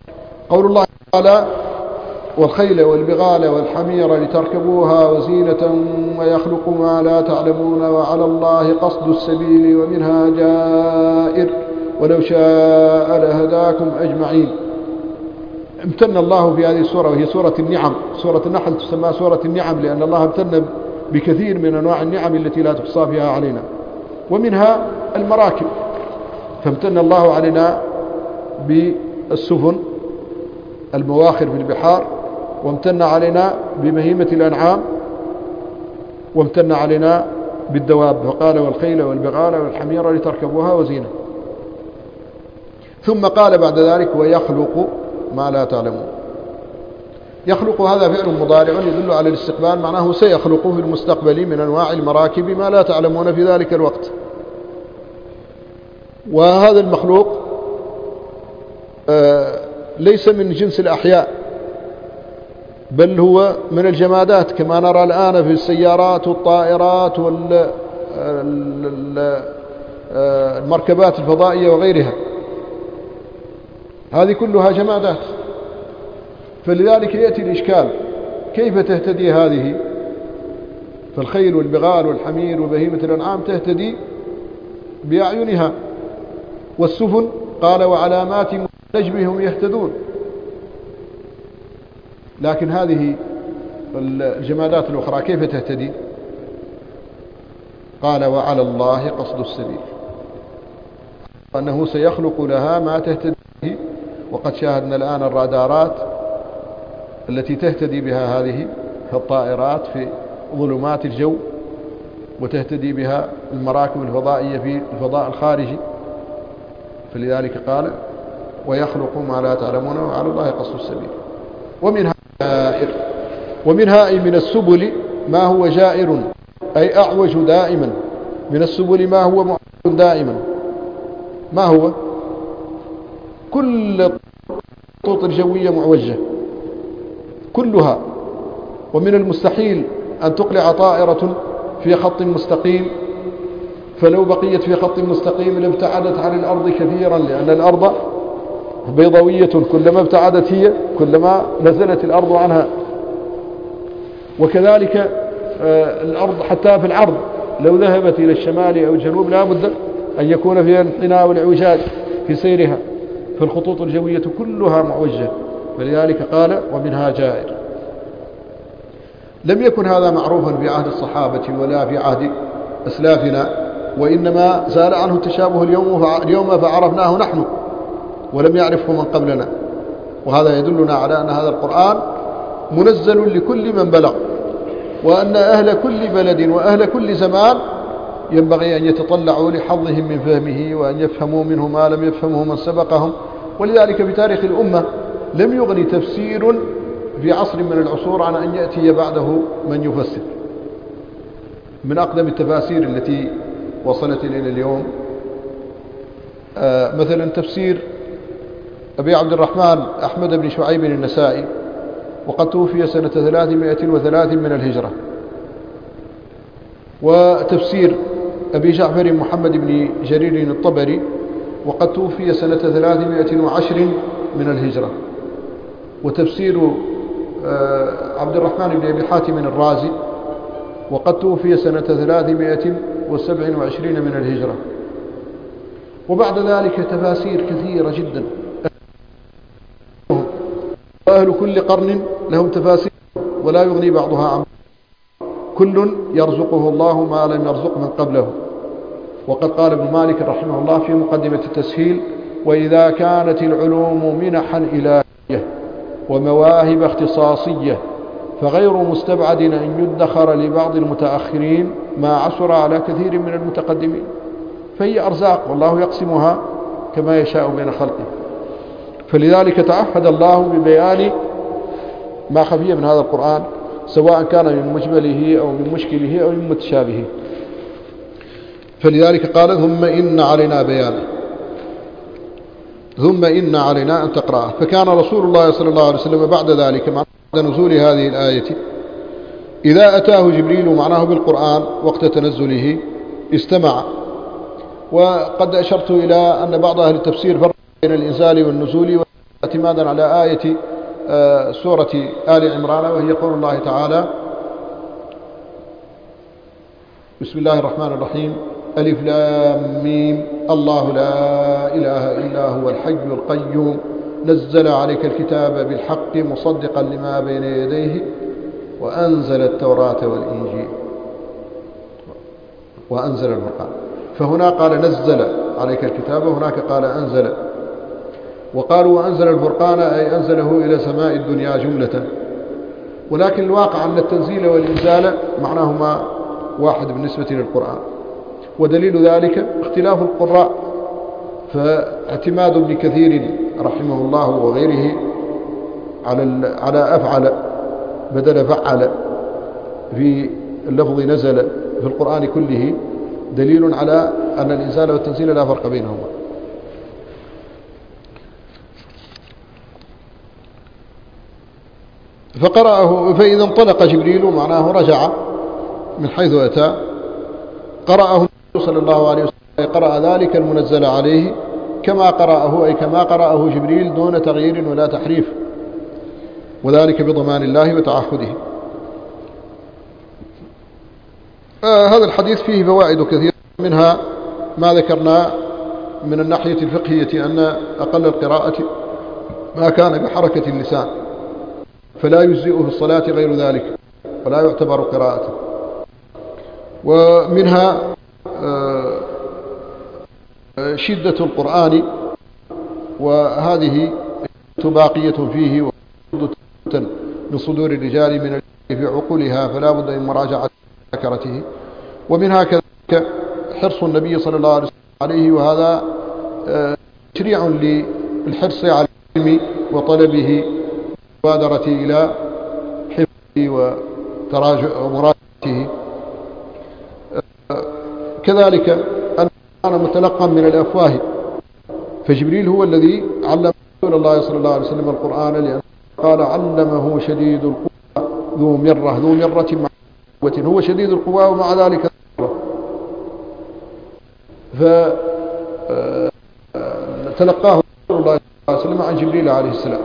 قول الله تعالى والخيل والبغال والحمير لتركبوها وزينة ويخلق ما لا تعلمون وعلى الله قصد السبيل ومنها جائر ولو شاء لهداكم أجمعين. امتن الله في هذه السورة وهي سورة النعم. سورة النحل تسمى سورة النعم لأن الله امتن بكثير من أنواع النعم التي لا تحصى فيها علينا، ومنها المراكب، فامتن الله علينا بالسفن المواخر في البحار، وامتن علينا ببهيمة الأنعام، وامتن علينا بالدواب، فقال والخيل والبغال والحمير لتركبوها وزينة. ثم قال بعد ذلك ويخلق ما لا تعلمون. يخلق هذا فعل مضارع يدل على الاستقبال، معناه سيخلق في المستقبل من أنواع المراكب ما لا تعلمون في ذلك الوقت. وهذا المخلوق ليس من جنس الأحياء، بل هو من الجمادات كما نرى الآن في السيارات والطائرات والمركبات الفضائية وغيرها، هذه كلها جمادات. فلذلك يأتي الإشكال كيف تهتدي هذه؟ فالخيل والبغال والحمير وبهيمة الأنعام تهتدي بأعينها، والسفن قال وعلامات نجمهم يهتدون. لكن هذه الجمادات الأخرى كيف تهتدي؟ قال وعلى الله قصد السبيل، أنه سيخلق لها ما تهتدي به. وقد شاهدنا الآن الرادارات التي تهتدي بها هذه الطائرات في ظلمات الجو، وتهتدي بها المراكب الفضائية في الفضاء الخارجي. فلذلك قال ويخلق ما لا تعلمون وعلى الله قصد السبيل. ومنها أي من السبل ما هو جائر أي أعوج دائما، من السبل ما هو معوج دائما. ما هو؟ كل الخطوط الجوية معوجة كلها، ومن المستحيل أن تقلع طائرة في خط مستقيم، فلو بقيت في خط مستقيم لابتعدت عن الأرض كثيرا، لأن الأرض بيضاوية، كلما ابتعدت هي كلما نزلت الأرض عنها. وكذلك الأرض حتى في العرض لو ذهبت إلى الشمال أو الجنوب لا بد أن يكون فيها الانحناء والإعوجاج في سيرها، فالخطوط الجوية كلها معوجة. فلذلك قال ومنها جائر. لم يكن هذا معروفا في عهد الصحابة ولا في عهد أسلافنا، وإنما زال عنه التشابه اليوم فعرفناه نحن ولم يعرفه من قبلنا. وهذا يدلنا على أن هذا القرآن منزل لكل من بلغ، وأن أهل كل بلد وأهل كل زمان ينبغي أن يتطلعوا لحظهم من فهمه، وأن يفهموا منه ما لم يفهمه من سبقهم. ولذلك في تاريخ الأمة لم يغني تفسير في عصر من العصور عن أن يأتي بعده من يفسر. من أقدم التفاسير التي وصلت إلينا اليوم مثلا تفسير أبي عبد الرحمن أحمد بن شعيب النسائي، وقد توفي سنة 303 من الهجرة. وتفسير أبي جعفر محمد بن جرير الطبري، وقد توفي سنة 310 من الهجرة. وتفسير عبد الرحمن بن أبي حاتم الرازي، وقد توفي سنة 327 من الهجرة. وبعد ذلك تفاسير كثيرة جدا، وأهل كل قرن لهم تفاسير ولا يغني بعضها عن كل يرزقه الله ما لم يرزق من قبله. وقد قال ابن مالك رحمه الله في مقدمة التسهيل وإذا كانت العلوم منحا إلهية ومواهب اختصاصية فغير مستبعد أن يدخر لبعض المتأخرين ما عسر على كثير من المتقدمين، فهي أرزاق والله يقسمها كما يشاء بين خلقه. فلذلك تعهد الله ببيان ما خفي من هذا القرآن، سواء كان من مجمله أو من مشكله أو من متشابهه. فلذلك قال ثم إن علينا بيانه، ثم إن علينا أن تقرأه. فكان رسول الله صلى الله عليه وسلم بعد ذلك مع نزول هذه الآية إذا أتاه جبريل معناه بالقرآن وقت تنزله استمع. وقد أشرت إلى أن بعض أهل التفسير فرق بين الإنزال والنزول اعتمادا على آية سورة آل عمران، وهي قول الله تعالى: بسم الله الرحمن الرحيم: ألف لام ميم الله لا إله إلا هو الحي القيوم نزل عليك الكتاب بالحق مصدقا لما بين يديه وأنزل التوراة والإنجيل وأنزل الفرقان. فهنا قال نزل عليك الكتاب، وهناك قال أنزل. وقالوا وأنزل الفرقان أي أنزله إلى سماء الدنيا جملة، ولكن الواقع أن التنزيل والإنزال معناهما واحد بالنسبة للقرآن. ودليل ذلك اختلاف القراء، فاعتماد ابن كثير رحمه الله وغيره على أفعل بدل فعل في اللفظ نزل في القرآن كله دليل على أن الإنزال والتنزيل لا فرق بينهما. فقرأه، فإذا انطلق جبريل معناه رجع من حيث أتى، قرأه النبي صلى الله عليه وسلم، قرأ ذلك المنزل عليه كما قرأه، أي كما قرأه جبريل دون تغيير ولا تحريف، وذلك بضمان الله وتعهده. هذا الحديث فيه فوائد كثيرة، منها ما ذكرنا من الناحية الفقهية أن أقل القراءة ما كان بحركة اللسان، فلا يجزئه في الصلاة غير ذلك ولا يعتبر قراءته. ومنها شدة القرآن، وهذه باقية فيه وشدة من صدور الرجال من في عقولها، فلا بد من مراجعة ذكرته. ومنها كذلك حرص النبي صلى الله عليه وسلم عليه، وهذا تشريع للحرص على العلم وطلبه ومبادرة إلى حفظه ومراجعته. كذلك أن كان متلقا من الأفواه، فجبريل هو الذي علم رسول الله صلى الله عليه وسلم القرآن، لأنه قال علمه شديد القوى ذو مرة مع قوة، هو شديد القوى ومع ذلك فتلقاه رسول الله صلى الله عليه وسلم عن جبريل عليه السلام.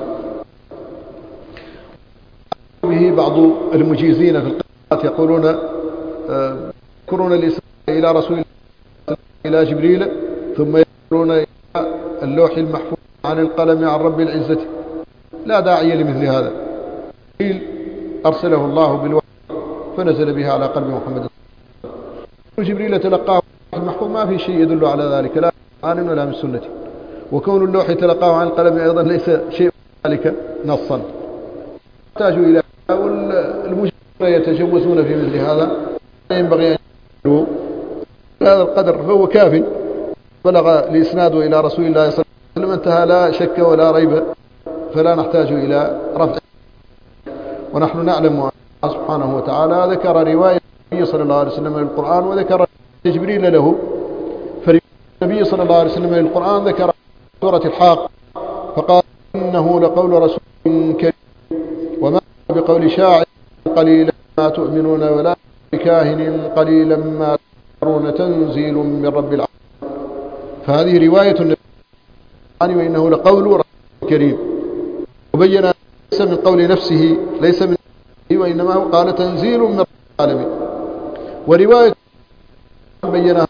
به بعض المجيزين في القراءات يقولون يذكرون الإسلام إلى رسول الله إلى جبريل، ثم يذكرون إلى اللوح المحفوظ عن القلم عن رب العزة. لا داعي لمثل هذا. جبريل أرسله الله بالوحي فنزل بها على قلب محمد. جبريل تلقاه المحفوظ ما في شيء يدل على ذلك، لا عن ولا من سنته. وكون اللوح تلقاه عن القلم أيضا ليس شيء ذلك نصا. يحتاجوا إلى المجرمين يتجوزون في مثل هذا، لا ينبغي أن يقولوا هذا القدر، فهو كاف بلغ الإسناد إلى رسول الله صلى الله عليه وسلم انتهى، لا شك ولا ريب، فلا نحتاج إلى رفع. ونحن نعلم أن الله سبحانه وتعالى ذكر رواية النبي صلى الله عليه وسلم للقرآن وذكر جبريل له. فرواية النبي صلى الله عليه وسلم للقرآن ذكر سورة الحاق فقال إنه لقول رسول كريم وما بقول شاعر قليلا ما تؤمنون ولا بكاهن قليلا ما تذكرون تنزيل من رب العالمين. فهذه رواية النبي وإنه لقول رسول كريم، وبين ليس من قول نفسه، ليس من نفسه، وإنما هو قال تنزيل من رب العالمين. ورواية بينها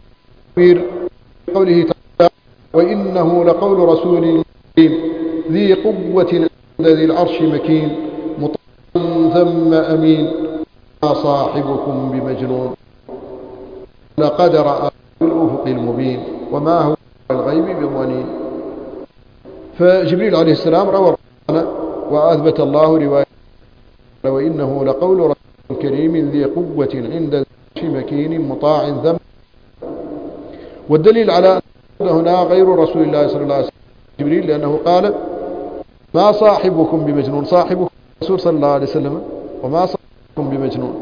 قوله تعالى وإنه لقول رسول كريم ذي قوة عند ذي العرش مكين مطاع ثم أمين ما صاحبكم بمجنون لقد رأى بالأفق المبين وما هو الغيب بضنين. فجبريل عليه السلام روى القرآن وأثبت الله رواية وإنه لقول رسول كريم ذي قوة عند ذي العرش مكين مطاع ثم. والدليل على أن هنا غير رسول الله صلى الله عليه وسلم جبريل، لأنه قال ما صاحبكم بمجنون، صاحبكم رسول صلى الله عليه وسلم وما صاحبكم بمجنون.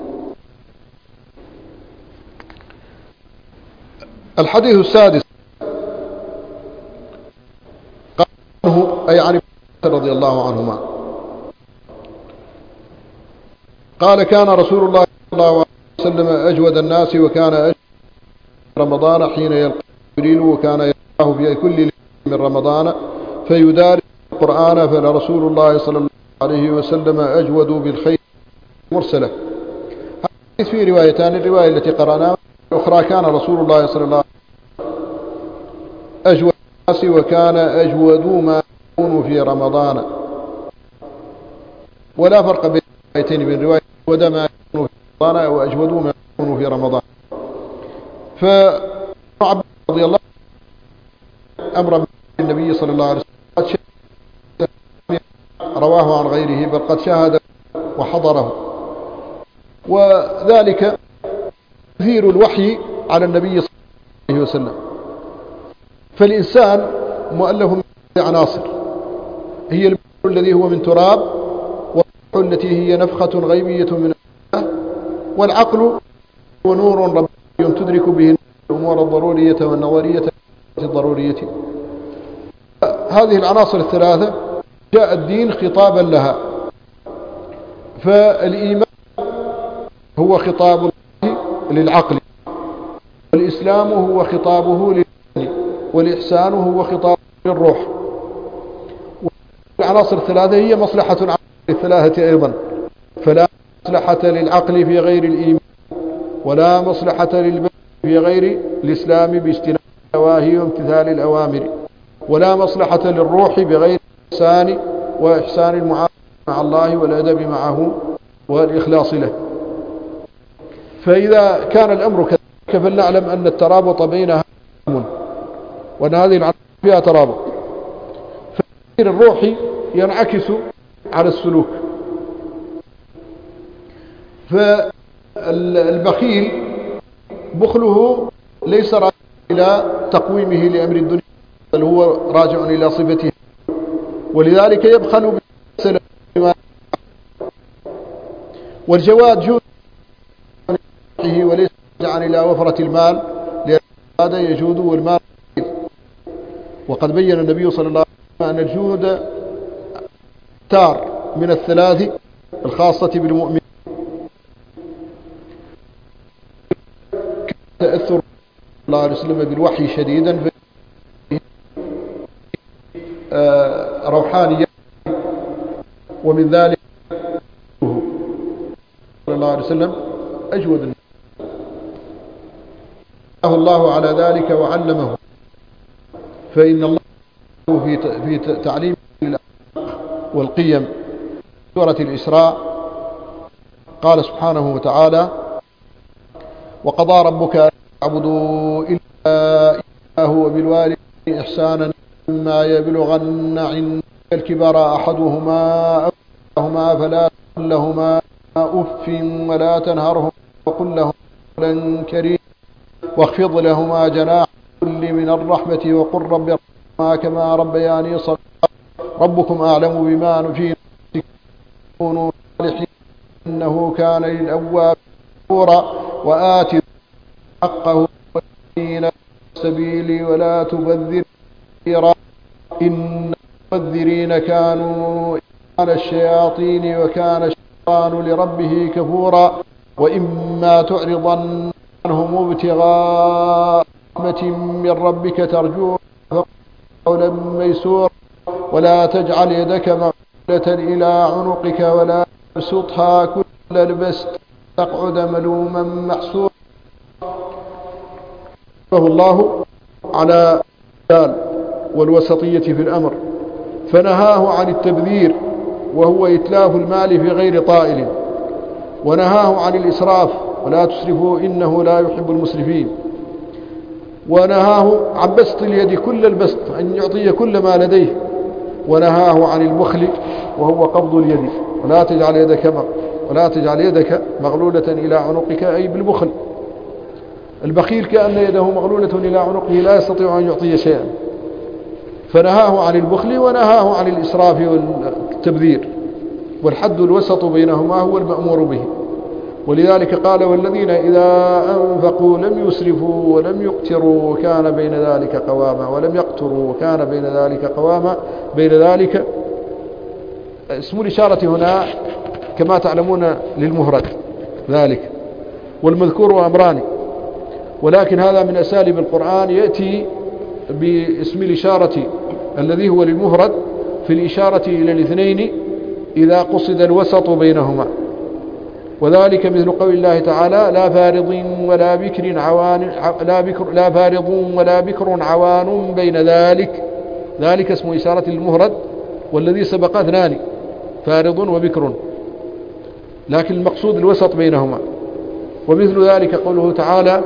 الحديث السادس قاله أي عن ابن رضي الله عنهما قال كان رسول الله صلى الله عليه وسلم أجود الناس، وكان أجود رمضان حين يلقى جبريل، وكان يلقاه في كل ليلة من رمضان فيدارس القرآن فلرسول الله صلى الله عليه وسلم أجود بالخير مرسلة. هذا في روايتان، الرواية التي قرأناها الأخرى كان رسول الله صلى الله عليه وسلم أجود الناس وكان أجود ما يكون في رمضان. ولا فرق بين الروايتين، بين رواية أجود ما يكون في رمضان وأجود ما يكون في رمضان. فعبد رضي الله أمر النبي صلى الله عليه وسلم رواه عن غيره، بل قد شاهد وحضره، وذلك تأثير الوحي على النبي صلى الله عليه وسلم. فالإنسان مؤلف من عناصر، هي البدن الذي هو من تراب، والروح التي هي نفخة غيبية من الله، والعقل هو نور رباني تدرك به الأمور الضرورية والنظرية الضرورية. هذه العناصر الثلاثة جاء الدين خطابا لها. فالإيمان هو خطاب الله للعقل، والإسلام هو خطابه للدين، والإحسان هو خطابه للروح. والعناصر الثلاثة هي مصلحة العقل الثلاثة أيضا، فلا مصلحة للعقل في غير الإيمان، ولا مصلحة للبدن في غير الإسلام باجتناب النواهي وامتثال الأوامر، ولا مصلحة للروح بغير الإحسان وإحسان المعاملة مع الله والأدب معه والإخلاص له. فإذا كان الأمر كذلك فلنعلم أن الترابط بينها وأن هذه العناصر فيها ترابط. فالتأثير الروحي ينعكس على السلوك. فالبخيل بخله ليس راجع إلى تقويمه لأمر الدنيا، بل هو راجع إلى صفته، ولذلك يبخل بالسلام. والجواد جود وليس راجعا إلى وفرة المال، لأن هذا يجود والمال. وقد بين النبي صلى الله عليه وسلم أن الجود تار من الثلاث الخاصة بالمؤمن. تأثر الله عليه وسلم بالوحي شديدا روحانية، ومن ذلك صلى الله عليه وسلم أجود الناس، الله على ذلك وعلمه. فإن الله في تعليم والقيم سورة الإسراء قال سبحانه وتعالى: وقضى ربك أن تعبدوا إلا إياه وبالوالدين إحسانا إما يبلغن عندك الكبر أحدهما أو كلاهما فلا تقل لهما أف ولا تنهرهما وقل لهما قولا كريما واخفض لهما جناح الذل من الرحمة وقل رب ارحمهما كما ربياني صغيرا ربكم أعلم بما في نفسكم كونوا صالحين إنه كان للأواب غفورا وآتوا حقه والدين السبيل ولا تبذر تبذيرا إن المبذرين كانوا على الشياطين وكان الشيطان لربه كفورا وإما تعرضن عنهم ابتغاء رحمة من ربك ترجوها فقولا ميسورا ولا تجعل يدك مغلولة إلى عنقك ولا تبسطها كل البسط تقعد ملوما محسورا. الله على الدال والوسطية في الأمر، فنهاه عن التبذير وهو إتلاف المال في غير طائل، ونهاه عن الإسراف ولا تسرفوا إنه لا يحب المسرفين، ونهاه عن بسط اليد كل البسط أن يعطي كل ما لديه، ونهاه عن البخل وهو قبض اليد ولا تجعل يدك مغلولة إلى عنقك أي بالبخل. البخيل كأن يده مغلولة إلى عنقه لا يستطيع أن يعطي شيئا، فنهاه عن البخل ونهاه عن الإسراف والتبذير، والحد الوسط بينهما هو المأمور به. ولذلك قال: والذين إذا أنفقوا لم يسرفوا ولم يقتروا وكان بين ذلك قواما ولم يقتروا وكان بين ذلك قواما. بين ذلك اسم الإشارة هنا كما تعلمون للمفرد ذلك، والمذكور أمران، ولكن هذا من أساليب القرآن يأتي باسم الإشارة الذي هو للمفرد في في الإشارة إلى الاثنين إذا قصد الوسط بينهما، وذلك مثل قول الله تعالى: لا فارض ولا بكر عوان لا فارض ولا بكر عوان بين ذلك. ذلك اسم إشارة المفرد، والذي سبق اثنان: فارض وبكر، لكن المقصود الوسط بينهما. ومثل ذلك قوله تعالى: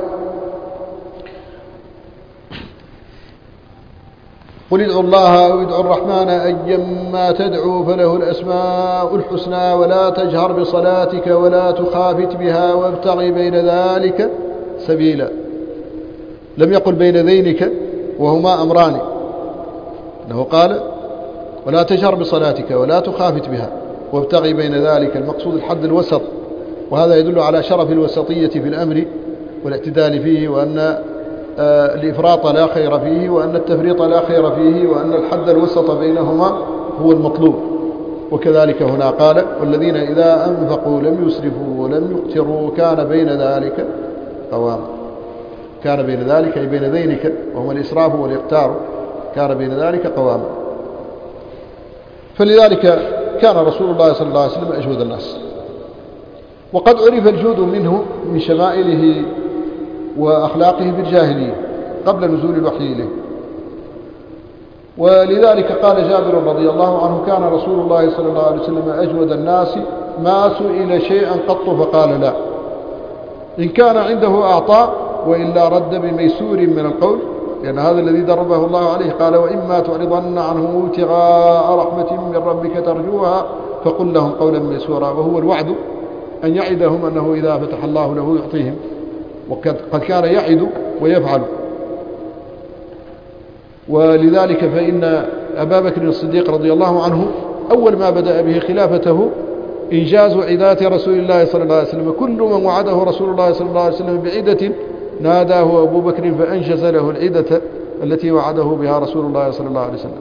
قل ادعوا الله أو ادعوا الرحمن أيما تدعوا فله الأسماء الحسنى ولا تجهر بصلاتك ولا تخافت بها وابتغ بين ذلك سبيلا. لم يقل بين ذينك وهما أمران، أنه قال: ولا تجهر بصلاتك ولا تخافت بها وابتغ بين ذلك. المقصود الحد الوسط، وهذا يدل على شرف الوسطية في الأمر والاعتدال فيه، وأن الإفراط لا خير فيه، وأن التفريط لا خير فيه، وأن الحد الوسط بينهما هو المطلوب. وكذلك هنا قال: والذين إذا أنفقوا لم يسرفوا ولم يقتروا كان بين ذلك قواما. كان بين ذلك أي بين ذينك، وهما الإسراف والإقتار، كان بين ذلك قواما. فلذلك كان رسول الله صلى الله عليه وسلم أجود الناس، وقد عرف الجود منه من شمائله وأخلاقه في الجاهلية قبل نزول الوحي إليه. ولذلك قال جابر رضي الله عنه: كان رسول الله صلى الله عليه وسلم أجود الناس ما سئل شيئا قط فقال لا، إن كان عنده أعطى، وإلا رد بميسور من القول، لأن هذا الذي دربه الله عليه. قال: وإما تعرضن عنهم ابتغاء رحمة من ربك ترجوها فقل لهم قولا ميسورا. وهو الوعد أن يعدهم أنه إذا فتح الله له يعطيهم، وقد كان يعد ويفعل. ولذلك فإن أبا بكر الصديق رضي الله عنه أول ما بدأ به خلافته إنجاز عدات رسول الله صلى الله عليه وسلم. كل من وعده رسول الله صلى الله عليه وسلم بعدة ناداه أبو بكر فأنجز له العدة التي وعده بها رسول الله صلى الله عليه وسلم.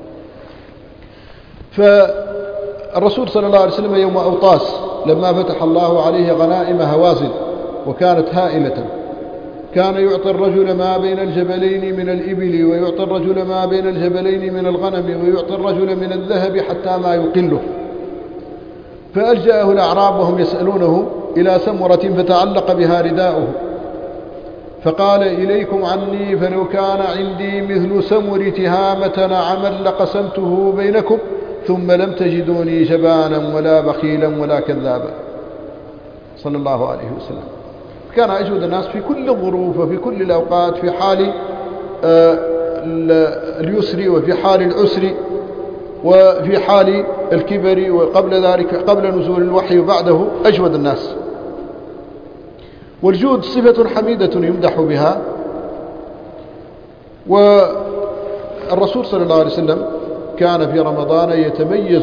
فالرسول صلى الله عليه وسلم يوم أوطاس لما فتح الله عليه غنائم هوازن وكانت هائلة، كان يعطي الرجل ما بين الجبلين من الإبل، ويعطي الرجل ما بين الجبلين من الغنم، ويعطي الرجل من الذهب حتى ما يقله. فألجأه الأعراب وهم يسألونه إلى سمرة فتعلق بها رداؤه، فقال: إليكم عني، فلو كان عندي مثل سمر تهامة نعما لقسمته بينكم، ثم لم تجدوني جبانا ولا بخيلا ولا كذابا، صلى الله عليه وسلم. كان أجود الناس في كل الظروف وفي كل الأوقات، في حال اليسر وفي حال العسر وفي حال الكبر، وقبل ذلك قبل نزول الوحي وبعده أجود الناس. والجود صفة حميدة يمدح بها. والرسول صلى الله عليه وسلم كان في رمضان يتميز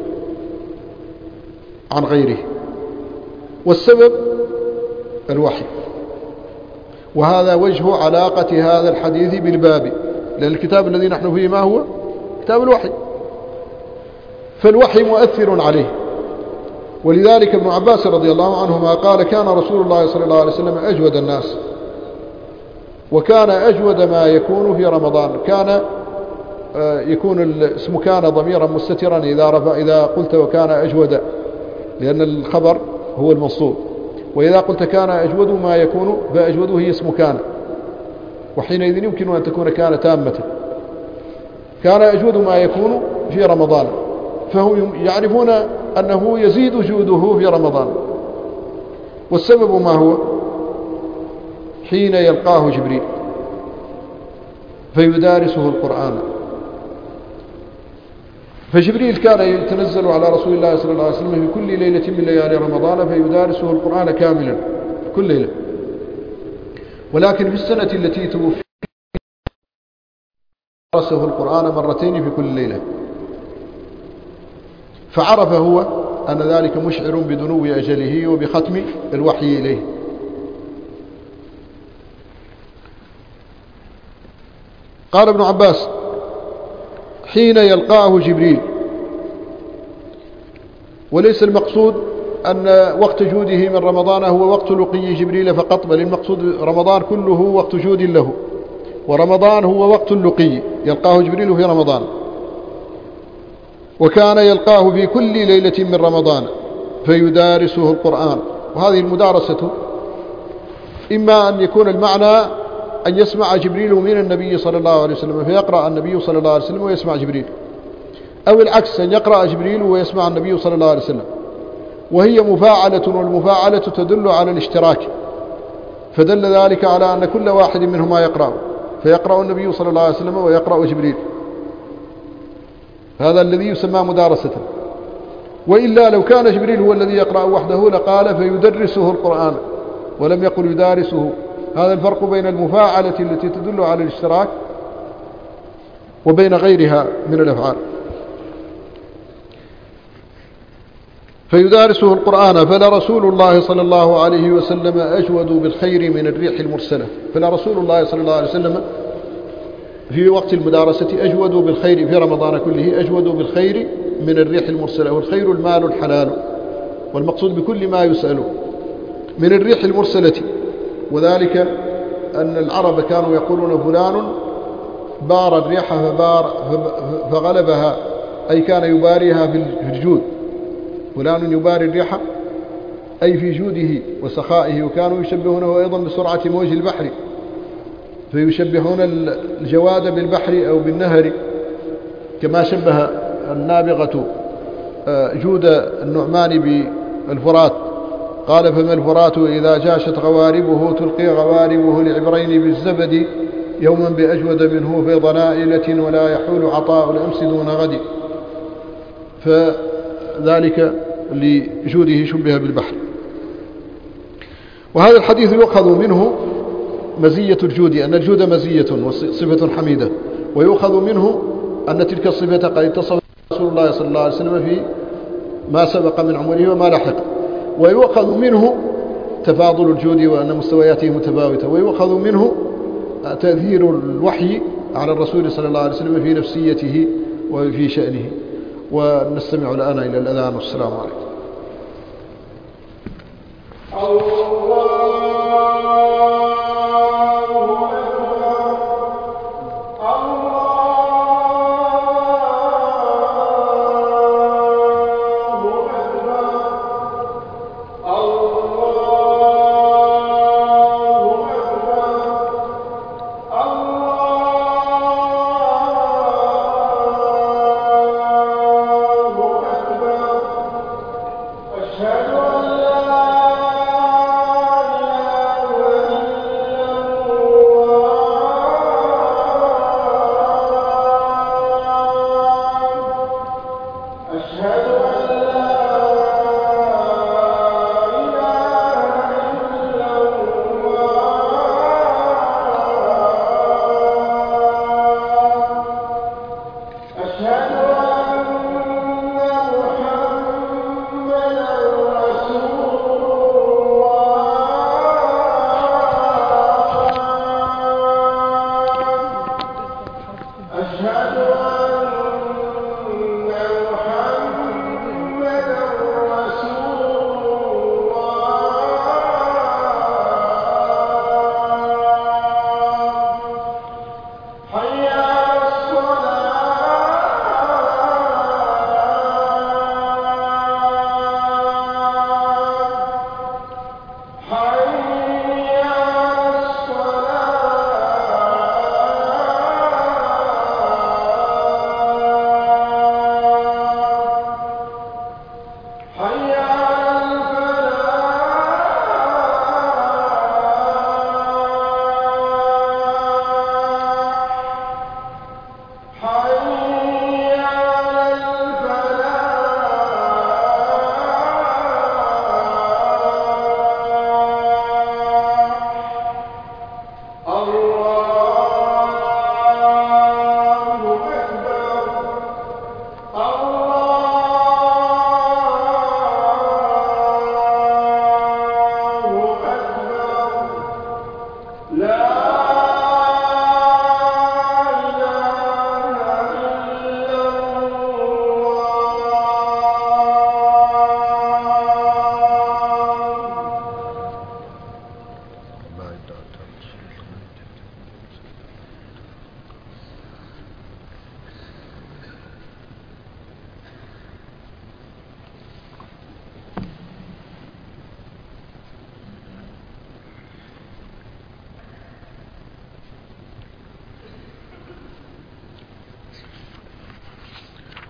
عن غيره، والسبب الوحي. وهذا وجه علاقة هذا الحديث بالباب، لأن الكتاب الذي نحن فيه ما هو؟ كتاب الوحي، فالوحي مؤثر عليه. ولذلك ابن عباس رضي الله عنهما قال: كان رسول الله صلى الله عليه وسلم أجود الناس، وكان أجود ما يكون في رمضان. كان يكون الاسم كان ضميرا مستترا إذا قلت وكان أجود، لأن الخبر هو المنصوب. وإذا قلت كان أجود ما يكون فأجوده هي اسم كان، وحينئذ يمكن أن تكون كان تامة. كان أجود ما يكون في رمضان، فهم يعرفون أنه يزيد جوده في رمضان. والسبب ما هو؟ حين يلقاه جبريل فيدارسه القرآن. فجبريل كان يتنزل على رسول الله صلى الله عليه وسلم في كل ليلة من ليالي رمضان فيدارسه القرآن كاملا كل ليلة. ولكن في السنة التي توفي درسه القرآن مرتين في كل ليلة، فعرف هو أن ذلك مشعر بدنو أجله وبختم الوحي إليه. قال ابن عباس: حين يلقاه جبريل. وليس المقصود أن وقت جوده من رمضان هو وقت لقي جبريل فقط، بل المقصود رمضان كله وقت جود له، ورمضان هو وقت اللقي، يلقاه جبريل في رمضان. وكان يلقاه في كل ليلة من رمضان فيدارسه القرآن. وهذه المدارسة إما أن يكون المعنى أن يسمع جبريل من النبي صلى الله عليه وسلم فيقرأ النبي صلى الله عليه وسلم ويسمع جبريل، أو العكس أن يقرأ جبريل ويسمع النبي صلى الله عليه وسلم، وهي مفاعلة، والمفاعلة تدل على الاشتراك، فدل ذلك على أن كل واحد منهما يقرأ، فيقرأ النبي صلى الله عليه وسلم ويقرأ جبريل، هذا الذي يسمى مدارسة. وإلا لو كان جبريل هو الذي يقرأ وحده لقال فيدرسه القرآن ولم يقل يدارسه. هذا الفرق بين المفاعلة التي تدل على الاشتراك وبين غيرها من الأفعال. فيدارسه القرآن فلرسول الله صلى الله عليه وسلم أجود بالخير من الريح المرسلة. فلرسول الله صلى الله عليه وسلم في وقت المدارسة أجود بالخير في رمضان كله، أجود بالخير من الريح المرسلة. والخير المال الحلال، والمقصود بكل ما يسأل من الريح المرسلة، وذلك أن العرب كانوا يقولون فلان بار الريح فغلبها، أي كان يباريها في الجود. فلان يباري الريح أي في جوده وسخائه. وكانوا يشبهونه أيضا بسرعة موج البحر، فيشبهون الجواد بالبحر أو بالنهر، كما شبه النابغة جود النعمان بالفرات. قال فما الفرات إذا جاشت غواربه تلقي غواربه لعبرين بالزبد يوما بأجود منه فيض نائلة ولا يحول عطاء الأمس دون غد. فذلك لجوده شبه بالبحر. وهذا الحديث يؤخذ منه مزية الجود، أن الجود مزية وصفة حميدة، ويؤخذ منه أن تلك الصفة قد اتصف رسول الله صلى الله عليه وسلم في ما سبق من عمره وما لحق. ويؤخذ منه تفاضل الجود وأن مستوياته متفاوتة. ويؤخذ منه تأثير الوحي على الرسول صلى الله عليه وسلم في نفسيته وفي شأنه. ونستمع الآن إلى الأذان، والسلام عليكم.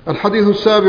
الحديث السابع.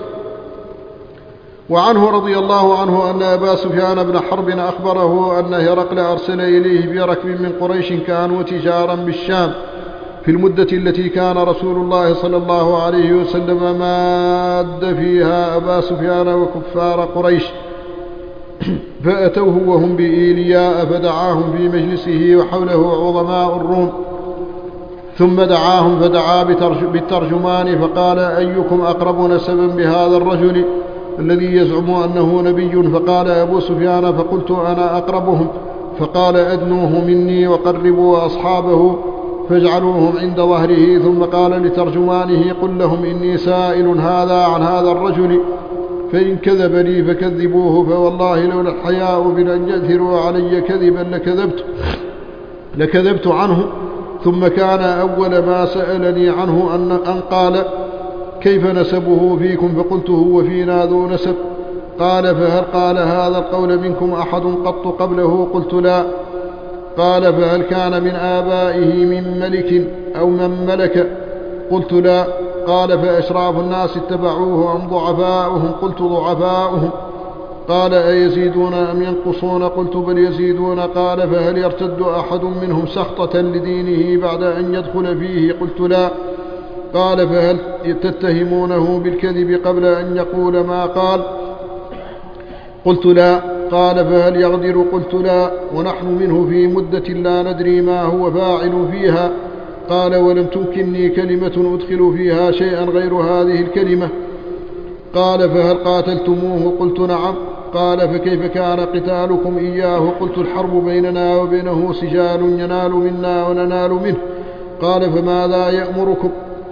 وعنه رضي الله عنه أن أبا سفيان بن حرب أخبره أن هرقل أرسل إليه بركب من قريش كانوا تجارا بالشام في المدة التي كان رسول الله صلى الله عليه وسلم ماد فيها أبا سفيان وكفار قريش، فأتوه وهم بإيلياء فدعاهم في مجلسه وحوله عظماء الروم، ثم دعاهم فدعا بالترجمان فقال: أيكم أقرب نسبا بهذا الرجل الذي يزعم أنه نبي؟ فقال أبو سفيان: فقلت أنا أقربهم. فقال: أدنوه مني وقربوا أصحابه فاجعلوهم عند ظهره. ثم قال لترجمانه: قل لهم إني سائل هذا عن هذا الرجل، فإن كذب لي فكذبوه، فوالله لولا الحياء من أن يأثروا علي كذبا لكذبت عنه. ثم كان أول ما سألني عنه أن قال: كيف نسبه فيكم؟ فقلت: هو فينا ذو نسب. قال: فهل قال هذا القول منكم أحد قط قبله؟ قلت: لا. قال: فهل كان من آبائه من ملك أو من ملك؟ قلت: لا. قال: فأشراف الناس اتبعوه أم ضعفاؤهم؟ قلت: ضعفاؤهم. قال: أيزيدون أم ينقصون؟ قلت: بل يزيدون. قال: فهل يرتد أحد منهم سخطة لدينه بعد أن يدخل فيه؟ قلت: لا. قال: فهل تتهمونه بالكذب قبل أن يقول ما قال؟ قلت: لا. قال: فهل يغدر؟ قلت: لا. ونحن منه في مدة لا ندري ما هو فاعل فيها. قال: ولم تمكنني كلمة أدخل فيها شيئا غير هذه الكلمة. قال: فهل قاتلتموه؟ قلت: نعم. قال: فكيف كان قتالكم إياه؟ قلت: الحرب بيننا وبينه سجال ينال منا وننال منه. قال: فماذا يأمركم؟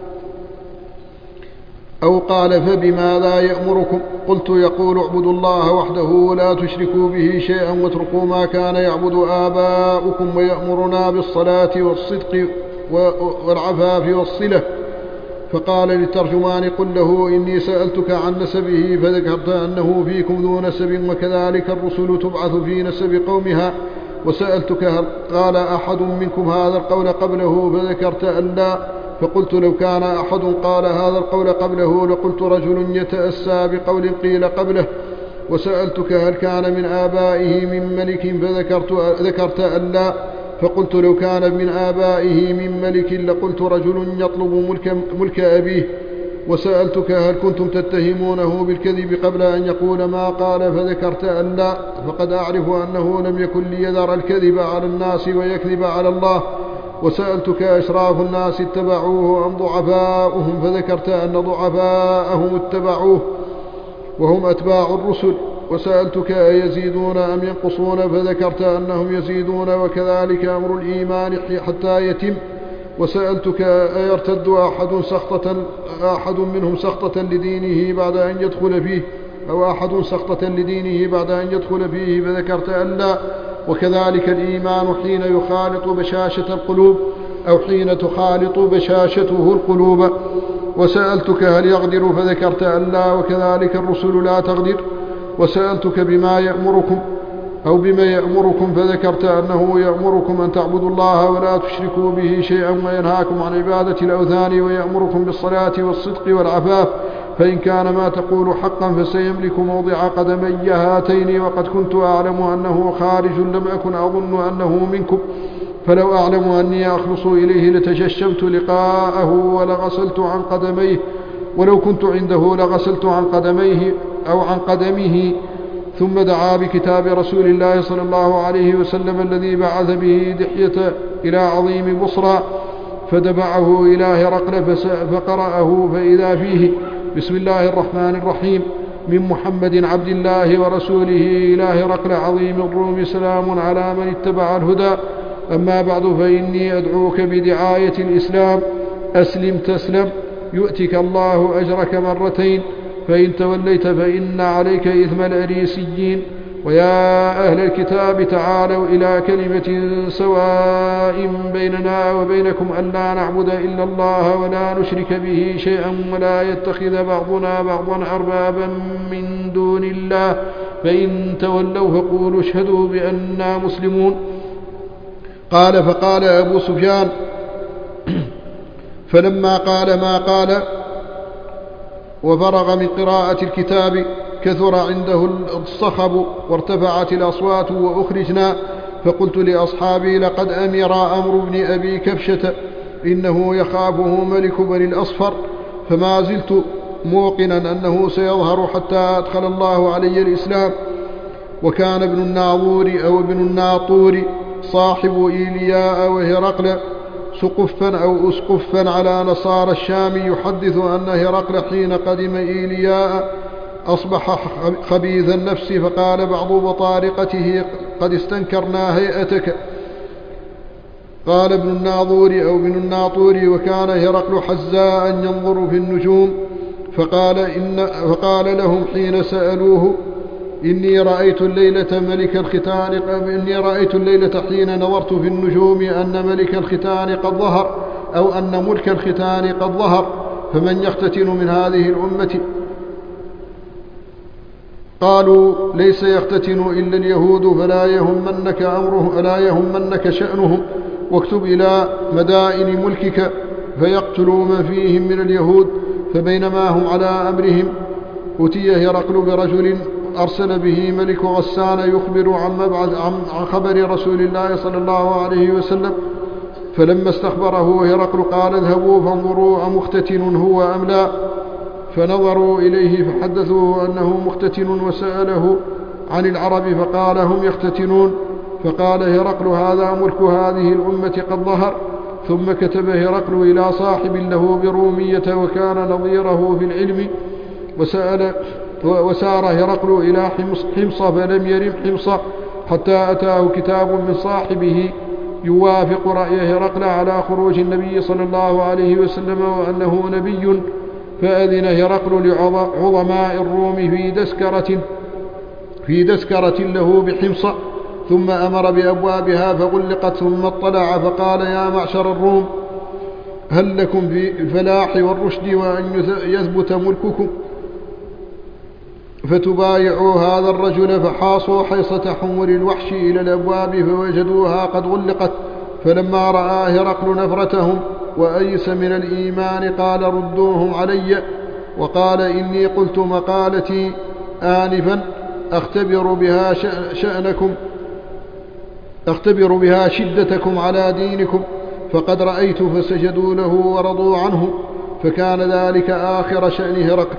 أو قال: فبماذا يأمركم؟ قلت: يقول: اعبدوا الله وحده ولا تشركوا به شيئا واتركوا ما كان يعبد آباؤكم، ويأمرنا بالصلاة والصدق والعفاف والصلة. فقال للترجمان: قل له إني سألتك عن نسبه فذكرت أنه فيكم ذو نسب، وكذلك الرسل تبعث في نسب قومها. وسألتك: هل قال أحد منكم هذا القول قبله؟ فذكرت أن لا. فقلت: لو كان أحد قال هذا القول قبله لقلت رجل يتأسى بقول قيل قبله. وسألتك: هل كان من آبائه من ملك؟ فذكرت أن لا. فقلت: لو كان من آبائه من ملك لقلت رجل يطلب ملك أبيه. وسألتك: هل كنتم تتهمونه بالكذب قبل أن يقول ما قال؟ فذكرت أن لا. فقد أعرف أنه لم يكن ليذر الكذب على الناس ويكذب على الله. وسألتك: أشراف الناس اتبعوه أم ضعفاؤهم؟ فذكرت أن ضعفاءهم اتبعوه وهم أتباع الرسل. وسألتك: أيزيدون أم ينقصون؟ فذكرت أنهم يزيدون، وكذلك أمر الإيمان حتى يتم. وسألتك: أيرتد أحد منهم سخطة لدينه بعد أن يدخل فيه، أو أحد سخطة لدينه بعد أن يدخل فيه؟ فذكرت أن لا. وكذلك الإيمان حين يخالط بشاشة القلوب، أو حين تخالط بشاشته القلوب. وسألتك: هل يغدر؟ فذكرت أن لا. وكذلك الرسل لا تغدر. وسألتك: بما يأمركم؟ فذكرت أنه يأمركم أن تعبدوا الله ولا تشركوا به شيئا، وينهاكم عن عبادة الأوثان، ويأمركم بالصلاة والصدق والعفاف. فإن كان ما تقول حقا فسيملك موضع قدمي هاتين. وقد كنت أعلم أنه خارج لم أكن أظن أنه منكم، فلو أعلم أني أخلص إليه لتجشمت لقاءه ولغسلت عن قدميه، ولو كنت عنده لغسلت عن قدميه أو عن قدمه. ثم دعا بكتاب رسول الله صلى الله عليه وسلم الذي بعث به دحية إلى عظيم بصرى، فدفعه إلى هرقل فقرأه فإذا فيه: بسم الله الرحمن الرحيم، من محمد عبد الله ورسوله إلى هرقل عظيم الروم، سلام على من اتبع الهدى. أما بعد، فإني أدعوك بدعاية الإسلام، أسلم تسلم، يؤتك الله أجرك مرتين، فإن توليت فإن عليك إثم الأريسيين. ويا أهل الكتاب تعالوا إلى كلمة سواء بيننا وبينكم ألا نعبد إلا الله ولا نشرك به شيئا ولا يتخذ بعضنا بعضا أربابا من دون الله، فإن تولوا فقولوا اشهدوا بأننا مسلمون. قال: فقال أبو سفيان: فلما قال ما قال وفرغ من قراءة الكتاب كثر عنده الصخب وارتفعت الأصوات وأخرجنا، فقلت لأصحابي: لقد أمر أمر بن أبي كبشة إنه يخافه ملك بني الأصفر، فما زلت موقنا أنه سيظهر حتى أدخل الله علي الإسلام. وكان ابن الناظور أو ابن الناطور صاحب إيلياء وهرقل سقفا أو أسقفا على نصارى الشام يحدث أن هرقل حين قدم إيلياء أصبح خبيث النفس، فقال بعض بطارقته: قد استنكرنا هيئتك. قال ابن الناظور أو ابن الناطور: وكان هرقل حزاء ينظر في النجوم، فقال لهم حين سألوه: إني رأيت الليلة حين نظرت في النجوم أن ملك الختان قد ظهر، أو أن ملك الختان قد ظهر، فمن يختتن من هذه الأمة؟ قالوا: ليس يختتن إلا اليهود، فلا يهمنك شأنهم، واكتب إلى مدائن ملكك فيقتلوا من فيهم من اليهود. فبينما هم على أمرهم أتي هرقل برجل أرسل به ملك غسان يخبر عن خبر رسول الله صلى الله عليه وسلم. فلما استخبره هرقل قال: اذهبوا فانظروا أمختتن هو أم لا؟ فنظروا إليه فحدثوه أنه مختتن، وسأله عن العرب فقال: هم يختتنون. فقال هرقل: هذا ملك هذه الأمة قد ظهر. ثم كتب هرقل إلى صاحب له برومية وكان نظيره في العلم، وسار هرقل إلى حمص فلم يرم حمص حتى أتاه كتاب من صاحبه يوافق رأي هرقل على خروج النبي صلى الله عليه وسلم وأنه نبي. فأذن هرقل لعظماء الروم في دسكرة له بحمص، ثم أمر بأبوابها فغلقت، ثم اطلع فقال: يا معشر الروم، هل لكم في الفلاح والرشد وأن يثبت ملككم فتبايعوا هذا الرجل؟ فحاصوا حيصة حمر الوحش إلى الأبواب فوجدوها قد غلقت. فلما رأى هرقل نفرتهم وأيس من الإيمان قال: ردوهم علي. وقال: إني قلت مقالتي آنفا أختبر بها شدتكم على دينكم، فقد رأيت. فسجدوا له ورضوا عنه، فكان ذلك آخر شأن هرقل.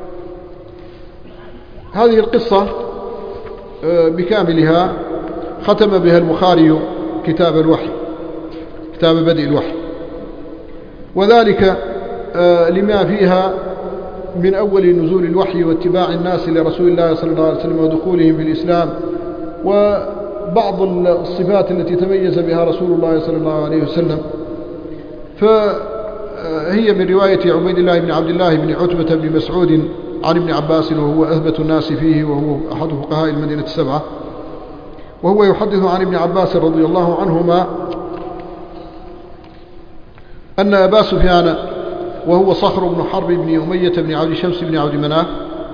هذه القصة بكاملها ختم بها البخاري كتاب الوحي، كتاب بدء الوحي، وذلك لما فيها من أول نزول الوحي واتباع الناس لرسول الله صلى الله عليه وسلم ودخولهم في الإسلام، وبعض الصفات التي تميز بها رسول الله صلى الله عليه وسلم. فهي من رواية عبيد الله بن عبد الله بن عتبة بن مسعود عن ابن عباس، وهو أثبت الناس فيه، وهو أحد فقهاء المدينة السبعة. وهو يحدث عن ابن عباس رضي الله عنهما أن أبا سفيان وهو صخر بن حرب بن أمية بن عبد شمس بن عبد مناف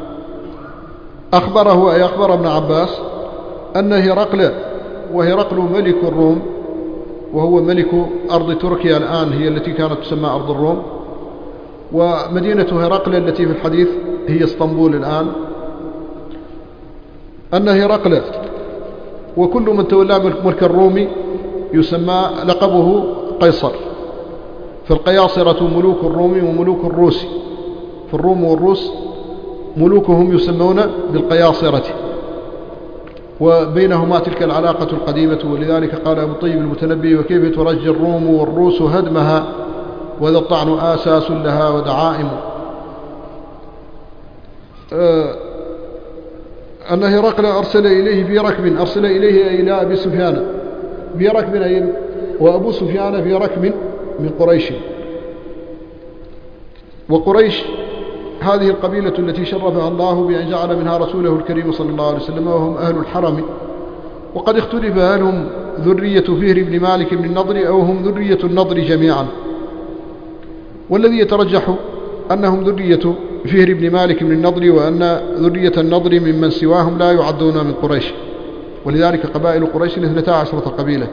أخبره، أي أخبر ابن عباس، أن وهرقل ملك الروم، وهو ملك أرض تركيا الآن، هي التي كانت تسمى أرض الروم، ومدينة هرقل التي في الحديث هي اسطنبول الآن. أن هرقل وكل من تولى ملك الروم يسمى لقبه قيصر، فالقياصرة ملوك الروم وملوك الروس، فالروم والروس ملوكهم يسمون بالقياصرة، وبينهما تلك العلاقة القديمة. ولذلك قال أبو الطيب المتنبي: وكيف ترجي الروم والروس هدمها، وذا الطعن آساس لها ودعائم. أن هرقل أرسل إليه إلى أبي سفيان في ركب، وأبو سفيان في ركب من قريش. وقريش هذه القبيلة التي شرفها الله بأن جعل منها رسوله الكريم صلى الله عليه وسلم، وهم أهل الحرم. وقد اختلف هل هم ذرية فهر بن مالك بن النضر أو هم ذرية النضر جميعا، والذي يترجح أنهم ذرية فهر بن مالك بن النضر، وأن ذرية النضر ممن سواهم لا يعدون من قريش، ولذلك قبائل قريش 12 قبيلة.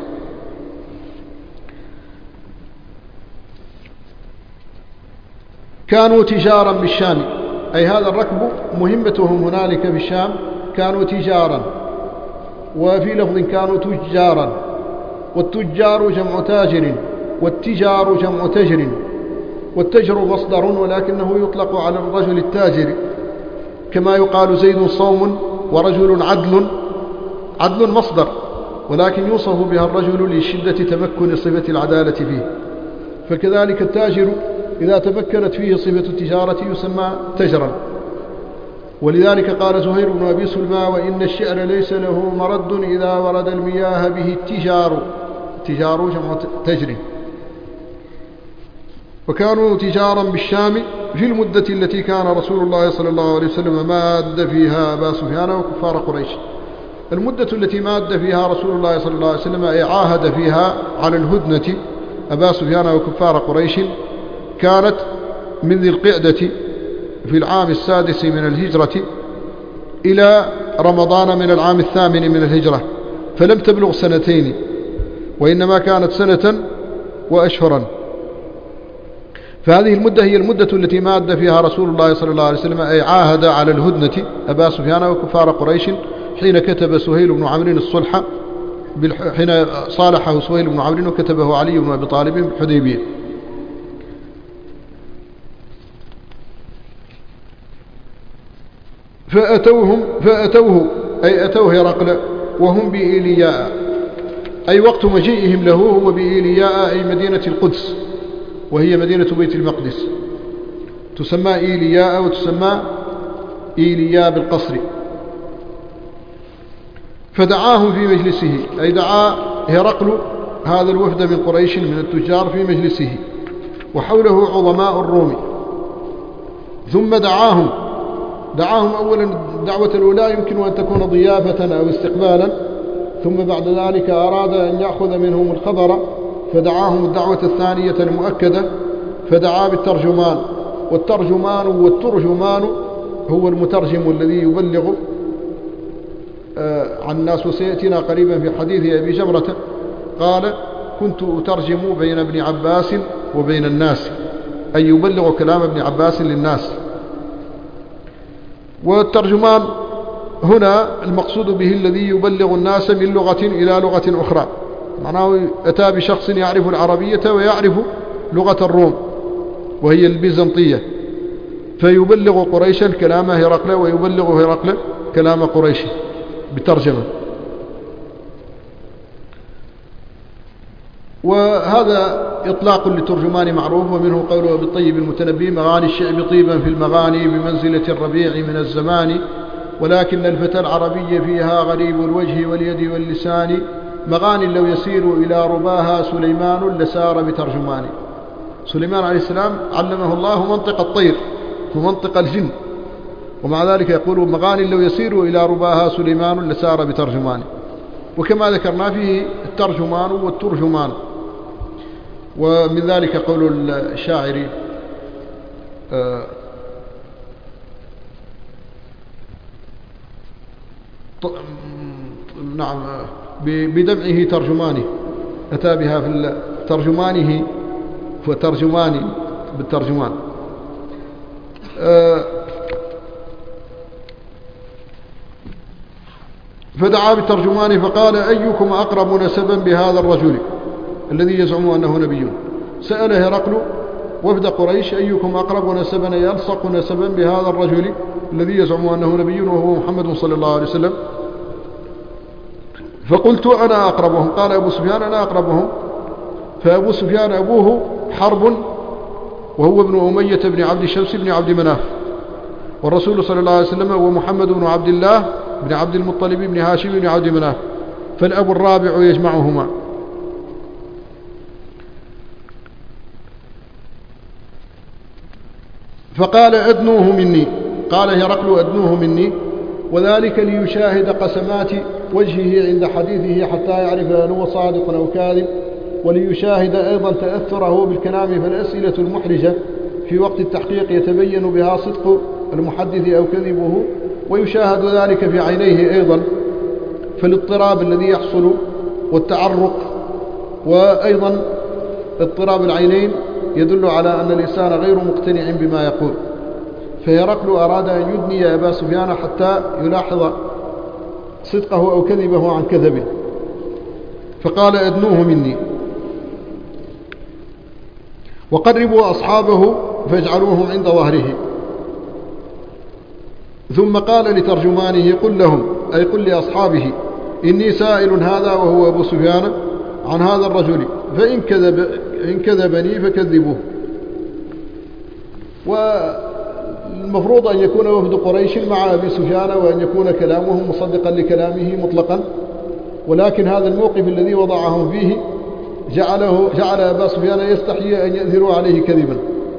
كانوا تجارا بالشام، أي هذا الركب مهمتهم هنالك في الشام كانوا تجارا، وفي لفظ كانوا تجارا، والتجار جمع تاجر، والتجار جمع تجر، والتجر مصدر ولكنه يطلق على الرجل التاجر، كما يقال زيد صوم ورجل عدل. عدل مصدر ولكن يوصف بها الرجل لشدة تمكن صفة العدالة فيه، فكذلك التاجر إذا تمكنت فيه صفة التجارة يسمى تجرا. ولذلك قال زهير بن أبي سلمى: وإن الشعر ليس له مرد إذا ورد المياه به التجار. تجار جمع تجر. وكانوا تجارا بالشام في المدة التي كان رسول الله صلى الله عليه وسلم ماد فيها أبا سفيان وكفار قريش. المدة التي ماد فيها رسول الله صلى الله عليه وسلم أي عاهد فيها على الهدنة أبا سفيان وكفار قريش كانت من ذي القعدة في العام 6 من الهجرة إلى رمضان من العام 8 من الهجرة، فلم تبلغ 2 وإنما كانت 1 وأشهرا. فهذه المدة هي المدة التي ماد فيها رسول الله صلى الله عليه وسلم أي عاهد على الهدنة أبا سفيان وكفار قريش حين كتب سهيل بن عمرو الصلح، حين صالحه سهيل بن عمرو وكتبه علي بن أبي طالب بالحديبية. فأتوه أي أتوه هرقل وهم بإيلياء، أي وقت مجيئهم له هو بإيلياء أي مدينة القدس، وهي مدينة بيت المقدس، تسمى إيلياء وتسمى إيلياء بالقصر. فدعاهم في مجلسه، أي دعا هرقل هذا الوفد من قريش من التجار في مجلسه، وحوله عظماء الروم. ثم دعاهم أولا الدعوة الأولى يمكن أن تكون ضيافة أو استقبالا، ثم بعد ذلك أراد أن يأخذ منهم الخبر فدعاهم الدعوة الثانية المؤكدة، فدعا بالترجمان. والترجمان هو المترجم الذي يبلغ عن الناس، وسيأتينا قريبا في حديث أبي جمرة قال: كنت أترجم بين ابن عباس وبين الناس، أي يبلغ كلام ابن عباس للناس. والترجمان هنا المقصود به الذي يبلغ الناس من لغة إلى لغة أخرى، معناه أتى بشخص يعرف العربية ويعرف لغة الروم وهي البيزنطية، فيبلغ قريشا كلام هرقل ويبلغ هرقل كلام قريش بترجمة. وهذا إطلاق للترجمان معروف، ومنه قوله بالطيب المتنبي: مغاني الشعب طيبا في المغاني بمنزلة الربيع من الزمان، ولكن الفتى العربي فيها غريب الوجه واليد واللسان، مغاني لو يسير إلى رباها سليمان لسار بترجمان. سليمان عليه السلام علمه الله منطق الطير ومنطق الجن، ومع ذلك يقول: مغاني لو يسير إلى رباها سليمان لسار بترجمان. وكما ذكرنا فيه الترجمان والترجمان. ومن ذلك قول الشاعر: نعم، بدمعه ترجمانه، أتى بها في ترجمانه فترجماني بالترجمان. فدعا بالترجمان فقال: أيكم أقرب نسبا بهذا الرجل الذي يزعم أنه نبي؟ سأل هرقل وفد قريش: أيكم أقرب نسبا يلصق نسبا بهذا الرجل الذي يزعم أنه نبي وهو محمد صلى الله عليه وسلم؟ فقلت: أنا أقربهم. قال أبو سفيان: أنا أقربهم. فأبو سفيان أبوه حرب، وهو ابن أمية بن عبد شمس بن عبد مناف، والرسول صلى الله عليه وسلم هو محمد بن عبد الله بن عبد المطلب بن هاشم بن عبد مناف، فالأب الرابع يجمعهما. فقال: أدنوه مني. قال هرقل: أدنوه مني، وذلك ليشاهد قسمات وجهه عند حديثه حتى يعرف هل هو صادق أو كاذب، وليشاهد أيضا تأثره بالكلام، فالأسئلة المحرجة في وقت التحقيق يتبين بها صدق المحدث أو كذبه، ويشاهد ذلك في عينيه أيضا، فالاضطراب الذي يحصل والتعرق، وأيضا اضطراب العينين يدل على أن الإنسان غير مقتنع بما يقول. فهرقل أراد أن يدني أبا سفيان حتى يلاحظ صدقه أو كذبه عن كذبه، فقال أدنوه مني وقربوا أصحابه فاجعلوهم عند ظهره. ثم قال لترجمانه قل لهم، أي قل لأصحابه، إني سائل هذا وهو أبو سفيان عن هذا الرجل، فإن كذبني فكذبوه. والمفروض أن يكون وفد قريش مع أبي سفيان وأن يكون كلامهم مصدقا لكلامه مطلقا، ولكن هذا الموقف الذي وضعهم فيه جعل أبا سفيان يستحيي أن يأثروا عليه كذبا.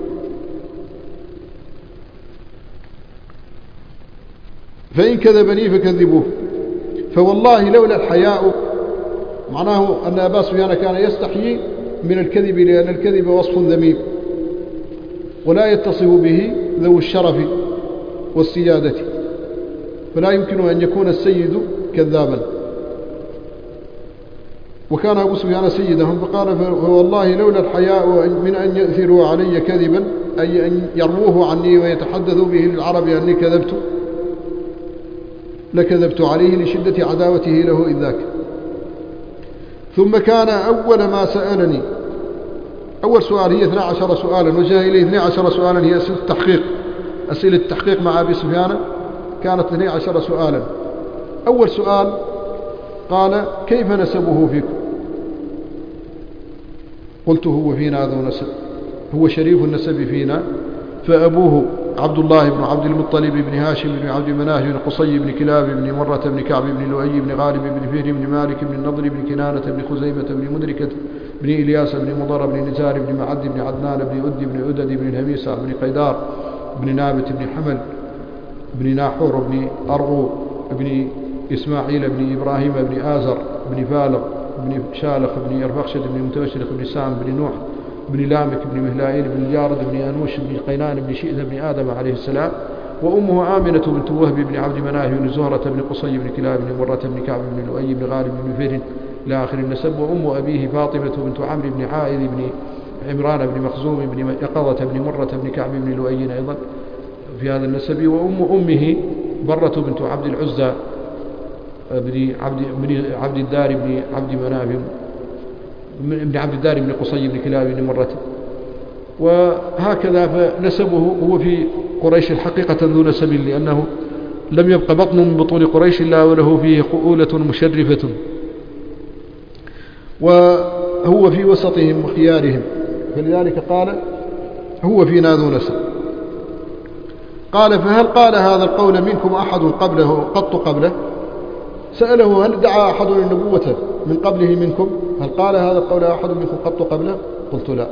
فإن كذبني فكذبوه. فوالله لولا الحياء، معناه أن أبا سفيان كان يستحيي من الكذب، لأن الكذب وصف ذميم ولا يتصف به ذو الشرف والسيادة، فلا يمكن أن يكون السيد كذابا، وكان أبو سفيان سيدهم. فقال فوالله لولا الحياء من أن يأثروا علي كذبا، أي أن يروه عني ويتحدثوا به للعرب أني كذبت، لكذبت عليه لشدة عداوته له إذ ذاك. ثم كان أول ما سألني، أول سؤال هي 12 سؤالا، وجاء إليه 12 سؤالا، هي أسئلة التحقيق مع أبي سفيان كانت 12 سؤالا. أول سؤال قال كيف نسبه فيكم؟ قلت هو فينا ذو نسب، هو شريف النسب فينا، فأبوه عبد الله بن عبد المطلب بن هاشم بن عبد مناف بن قصي بن كلاب بن مرة بن كعب بن لؤي بن غالب بن فهر بن مالك بن النضر بن كنانة بن خزيمة بن مدركة بن إلياس بن مضر بن نزار بن معد بن عدنان بن أد بن عدد بن الهميسة بن قيدار بن نابت بن حمل بن ناحور بن أرغو بن إسماعيل بن إبراهيم بن آزر بن فالق بن شالخ بن يرفخشد بن متوشرق بن سام بن نوح بن لامك بن مهلائيل بن جارد بن أنوش بن قينان بن شئذ بن آدم عليه السلام، وأمه آمنة بنت وهب بن عبد مناف بن زهرة بن قصي بن كلاب بن مرة بن كعب بن لؤي بن غالب بن فهر إلى آخر النسب. وأم أبيه فاطمة بنت عمرو بن عائذ بن عمران بن مخزوم بن يقظة بن مرة بن كعب بن لؤي أيضا في هذا النسب. وأم أمه برة بنت عبد العزى بن عبد الدار بن عبد مناف بن عبد الدار بن قصي بن كلاب بن مرة. وهكذا فنسبه هو في قريش الحقيقة ذو نسب، لأنه لم يبق بطن من بطون قريش إلا وله فيه قؤولة مشرفة، وهو في وسطهم وخيارهم، فلذلك قال هو فينا ذو نسب. قال فهل قال هذا القول منكم أحد قط قبله؟ سأله هل دعا أحد النبوة من قبله منكم؟ هل قال هذا القول أحد منكم قط قبله؟ قلت لا.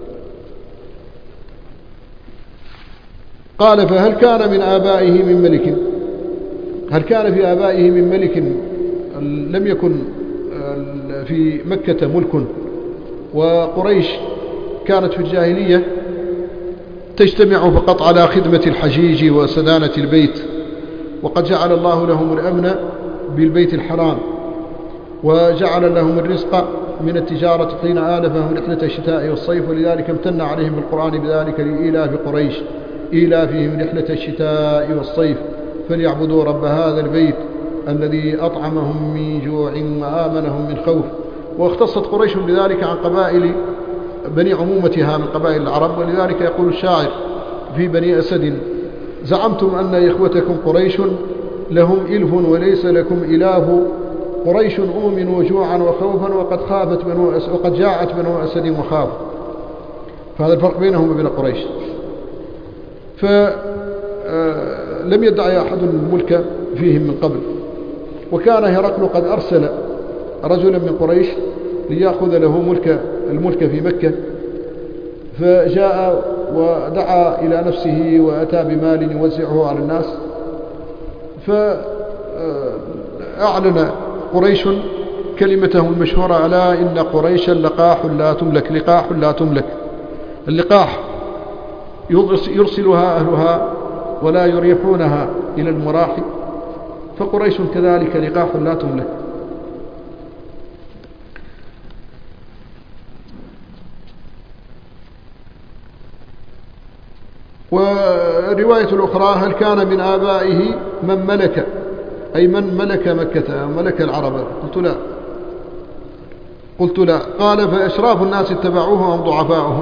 قال فهل كان من آبائه من ملك؟ هل كان في آبائه من ملك؟ لم يكن في مكة ملك، وقريش كانت في الجاهلية تجتمع فقط على خدمة الحجيج وسدانة البيت، وقد جعل الله لهم الأمن بالبيت الحرام، وجعل لهم الرزق من التجارة حين آلفهم رحلة الشتاء والصيف، ولذلك امتن عليهم بالقرآن بذلك لإيلاف قريش إيلافهم رحلة الشتاء والصيف فليعبدوا رب هذا البيت الذي أطعمهم من جوع وآمنهم من خوف. واختصت قريش بذلك عن قبائل بني عمومتها من قبائل العرب، ولذلك يقول الشاعر في بني أسد زعمتم أن إخوتكم قريش لهم إلف وليس لكم إلاف، قريش أؤمنوا جوعا وخوفا وقد جاعت بنو أسد وخاف. فهذا الفرق بينهم وبين قريش. فلم يدعي أحد الملك فيهم من قبل. وكان هرقل قد أرسل رجلا من قريش ليأخذ له الملك في مكة، فجاء ودعا إلى نفسه وأتى بمال يوزعه على الناس، فأعلن قريش كلمتهم المشهورة ألا إن قريشا لقاح لا تملك. لقاح لا تملك، اللقاح يرسلها أهلها ولا يريحونها إلى المراحل، فقريش كذلك لقاح لا تملك. ورواية الأخرى هل كان من آبائه من ملك، أي من ملك مكة ملك العرب؟ قلت لا. قال فأشراف الناس اتبعوه أم ضعفاؤهم؟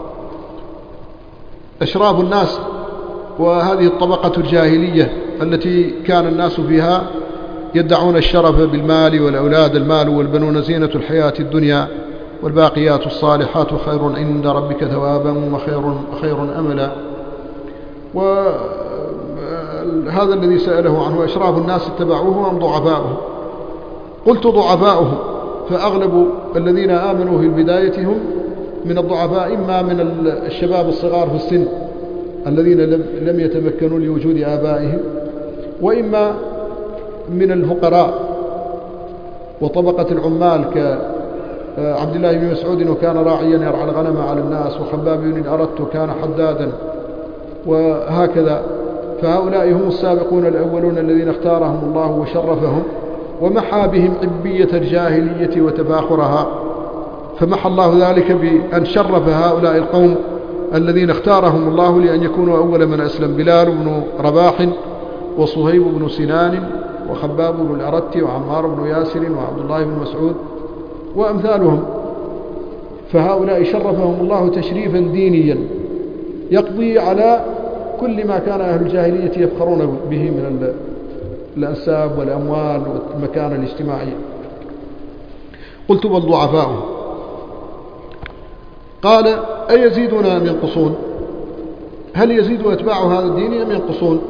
أشراف الناس، وهذه الطبقة الجاهلية التي كان الناس فيها يدعون الشرف بالمال والأولاد، المال والبنون زينة الحياة الدنيا والباقيات الصالحات خير عند ربك ثوابا وخير أملا. وهذا الذي سأله عنه أشراف الناس اتبعوه أم ضعفاؤه؟ قلت ضعفاؤه، فأغلب الذين آمنوا في البداية هم من الضعفاء، إما من الشباب الصغار في السن الذين لم يتمكنوا لوجود آبائهم، وإما من الفقراء وطبقة العمال كعبد الله بن مسعود وكان راعيا يرعى الغنم على الناس، وخباب بن أردت وكان حدادا، وهكذا. فهؤلاء هم السابقون الأولون الذين اختارهم الله وشرفهم ومحى بهم عبية الجاهلية وتفاخرها، فمحى الله ذلك بأن شرف هؤلاء القوم الذين اختارهم الله لأن يكونوا أول من أسلم: بلال بن رباح وصهيب بن سنان وخباب بن الأرت وعمار بن ياسر وعبد الله بن مسعود وأمثالهم. فهؤلاء شرفهم الله تشريفا دينيا يقضي على كل ما كان أهل الجاهلية يفخرون به من الأنساب والأموال والمكانة الاجتماعية. قلت بل ضعفاؤه. قال أيزيدون أم ينقصون؟ هل يزيد أتباع هذا الدين أم ينقصون؟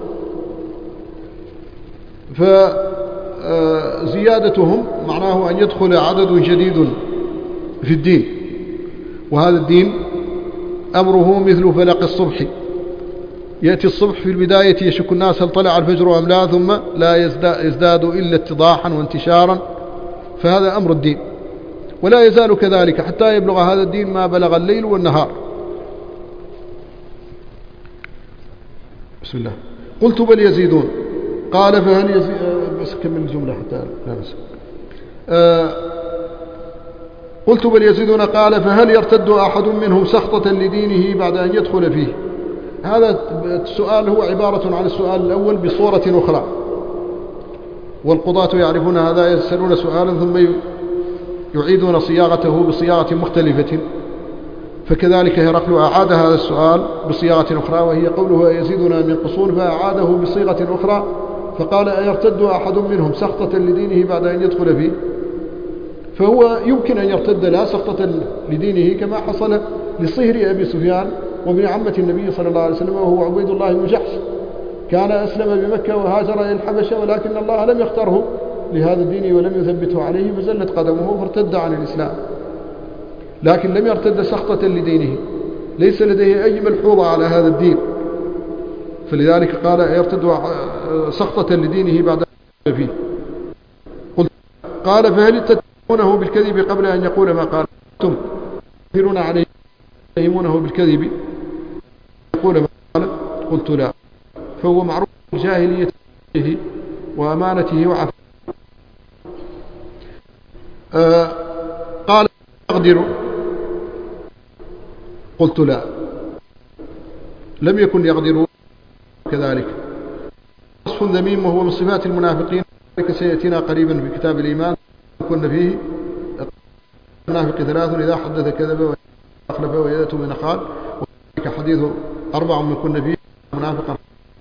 فزيادتهم معناه أن يدخل عدد جديد في الدين، وهذا الدين أمره مثل فلق الصبح، يأتي الصبح في البداية يشك الناس هل طلع الفجر أم لا، ثم لا يزداد إلا اتضاحا وانتشارا، فهذا أمر الدين، ولا يزال كذلك حتى يبلغ هذا الدين ما بلغ الليل والنهار. بسم الله. قلت بل يزيدون. قال فهل يزيد، بس كمل الجملة حتى لا نسى. قلت بل يزيدون. قال فهل يرتد أحد منهم سخطة لدينه بعد أن يدخل فيه؟ هذا السؤال هو عبارة عن السؤال الأول بصورة أخرى، والقضاة يعرفون هذا، يسألون سؤالا ثم يعيدون صياغته بصياغة مختلفة، فكذلك هرقل أعاد هذا السؤال بصياغة أخرى، وهي قوله يزيدون أم ينقصون، فأعاده بصيغة أخرى فقال أيرتد أحد منهم سخطة لدينه بعد أن يدخل فيه؟ فهو يمكن أن يرتد لا سخطة لدينه كما حصل لصهر أبي سفيان وابن عمة النبي صلى الله عليه وسلم وهو عبيد الله بن جحش، كان أسلم بمكة وهاجر إلى الحبشة، ولكن الله لم يختره لهذا الدين ولم يثبته عليه فزلت قدمه فارتد عن الإسلام، لكن لم يرتد سخطة لدينه، ليس لديه أي ملحوظة على هذا الدين، فلذلك قال يرتد سخطة لدينه بعد أن فيه. قلت قال فهل تتهمونه بالكذب قبل أن يقول ما قال؟ أنتم تنكرون عليه تتهمونه بالكذب يقول ما قال؟ قلت لا. فهو معروف بجاهليته وأمانته وعفته. قال أقدر؟ قلت لا، لم يكن يقدر كذلك. وصف ذميم وهو من صفات المنافقين، ذلك سيأتينا قريبا في كتاب الإيمان، كنا فيه المنافق ثلاث: إذا حدث كذب وإذا أخلف وإذا اؤتمن خان، وذلك حديث 4 من كنا فيه منافقا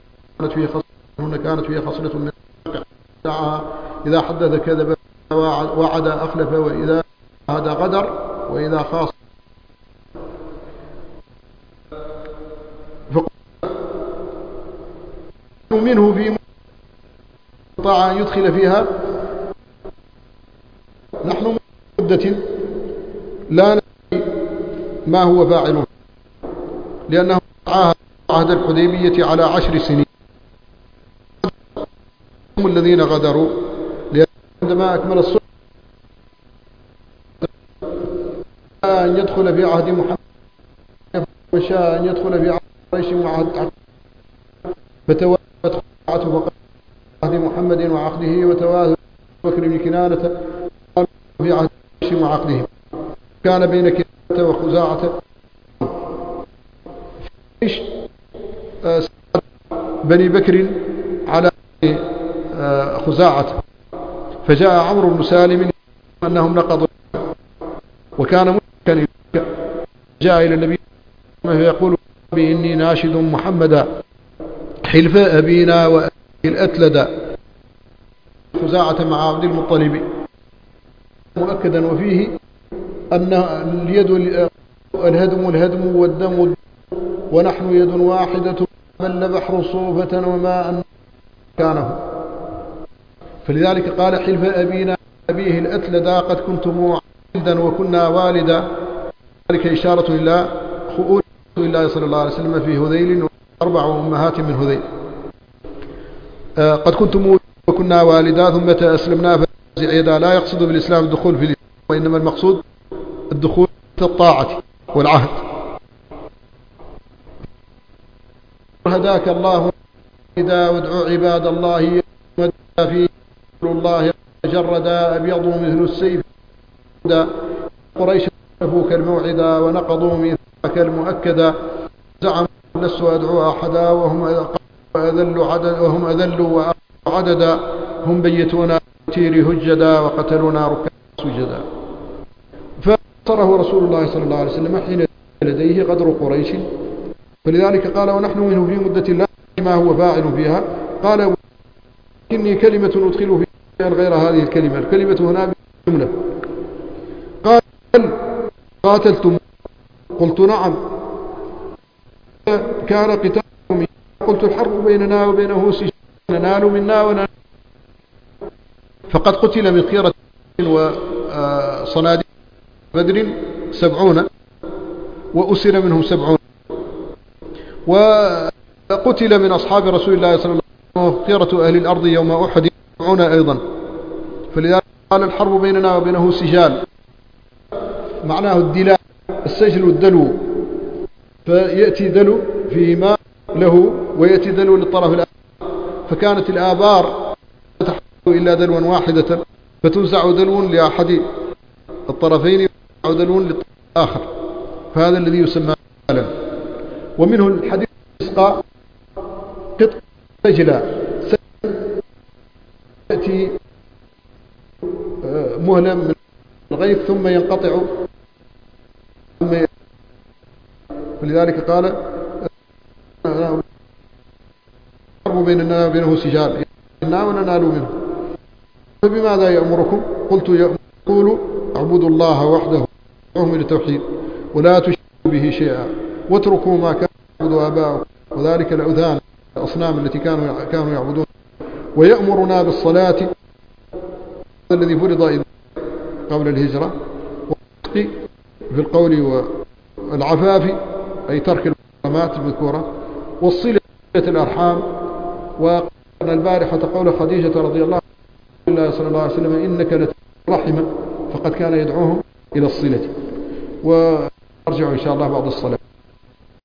كانت فيه خصلة من دعاها: إذا حدث كذب وعد أخلف وإذا عهد غدر وإذا خاص. منه في طاعة أن يدخل فيها، نحن مدة لا ندري ما هو فاعله، لأنه عهد الحديبية على 10 سنين، هم الذين غدروا، لأن عندما أكمل الصلح أن يدخل في عهد محمد وشاء أن يدخل في عهد قريش وعهد فتوافت خطعته عهد محمد وعقده، وتوافت بكر بن كنانة في عهد قريش وعقده، كان بين كنانة وخزاعة بني بكر على خزاعة، فجاء عمرو بن سالم أنهم نقضوا، وكان مشركا، جاء إلى النبي فيقول إني ناشد محمدا حلف أبينا وأبيه الأتلدا خزاعة مع عبد المطلب، مؤكدا وفيه أن اليد الهدم والدم ونحن يد واحدة بل بحر صوفة وما كانه. فلذلك قال حلف أبينا أبيه الأتلدا قد كنتم عبدا وكنا والدا، ذلك إشارة إلى خؤول رسول الله صلى الله عليه وسلم في هذيل وأربع أمهات من هذيل. قد كنتم وكنا والدا ثم أسلمنا فزعيدا، لا يقصد بالإسلام الدخول في الإسلام، وإنما المقصود الدخول في الطاعة والعهد. هداك الله وادعوا عباد الله في الله جردا أبيض مثل السيف قريش نفوك الموعدا ونقضوا ميثاقك المؤكدا زعموا لست أدعو أحدا وهم أذلوا وعددا هم بيتونا تير هجدا وقتلونا ركعا سجدا. فأصره رسول الله صلى الله عليه وسلم حين لديه قدر قريش، فلذلك قال ونحن منه في مدة الله ما هو فاعل فيها، قال إني كلمة أدخل فيها غير هذه الكلمة هنا بجملة. قال قاتلتم؟ قلت نعم. كان قتالكم؟ قلت الحرب بيننا وبينه سجال ننال منا وننال. فقد قتل من خيرة وصناديق بدر 70 وأسر منهم 70، وقتل من أصحاب رسول الله صلى الله عليه وسلم خيرة أهل الأرض يوم أحد 70 أيضا. فلذلك قال الحرب بيننا وبينه سجال، معناه الدلاء، السجل والدلو، فيأتي دلو فيه ماء له ويأتي دلو للطرف الآخر، فكانت الآبار لا تحتوي إلا دلوا واحدة، فتوزع دلو لأحد الطرفين ويوزع دلو للطرف الآخر، فهذا الذي يسمى سجلا. ومنه الحديث الإسقاء قطع سجلا، يأتي مهلا من الغيث ثم ينقطع، ولذلك قال الحرب بيننا وبينه سجال إنا وننال منه. فبماذا يأمركم؟ قلت يقول اعبدوا الله وحده وادعوه للتوحيد ولا تشركوا به شيئا واتركوا ما كان يعبد آباؤكم وذلك الأوثان الأصنام التي كانوا يعبدون، ويأمرنا بالصلاة الذي فرض قبل الهجرة، والصدق في القول والعفاف أي ترك المحرمات المذكورة، والصلة الأرحام. وقال البارحة قول خديجة رضي الله عنها صلى الله عليه وسلم إنك لترحم، فقد كان يدعوهم إلى الصلة. وأرجع إن شاء الله بعد الصلاة.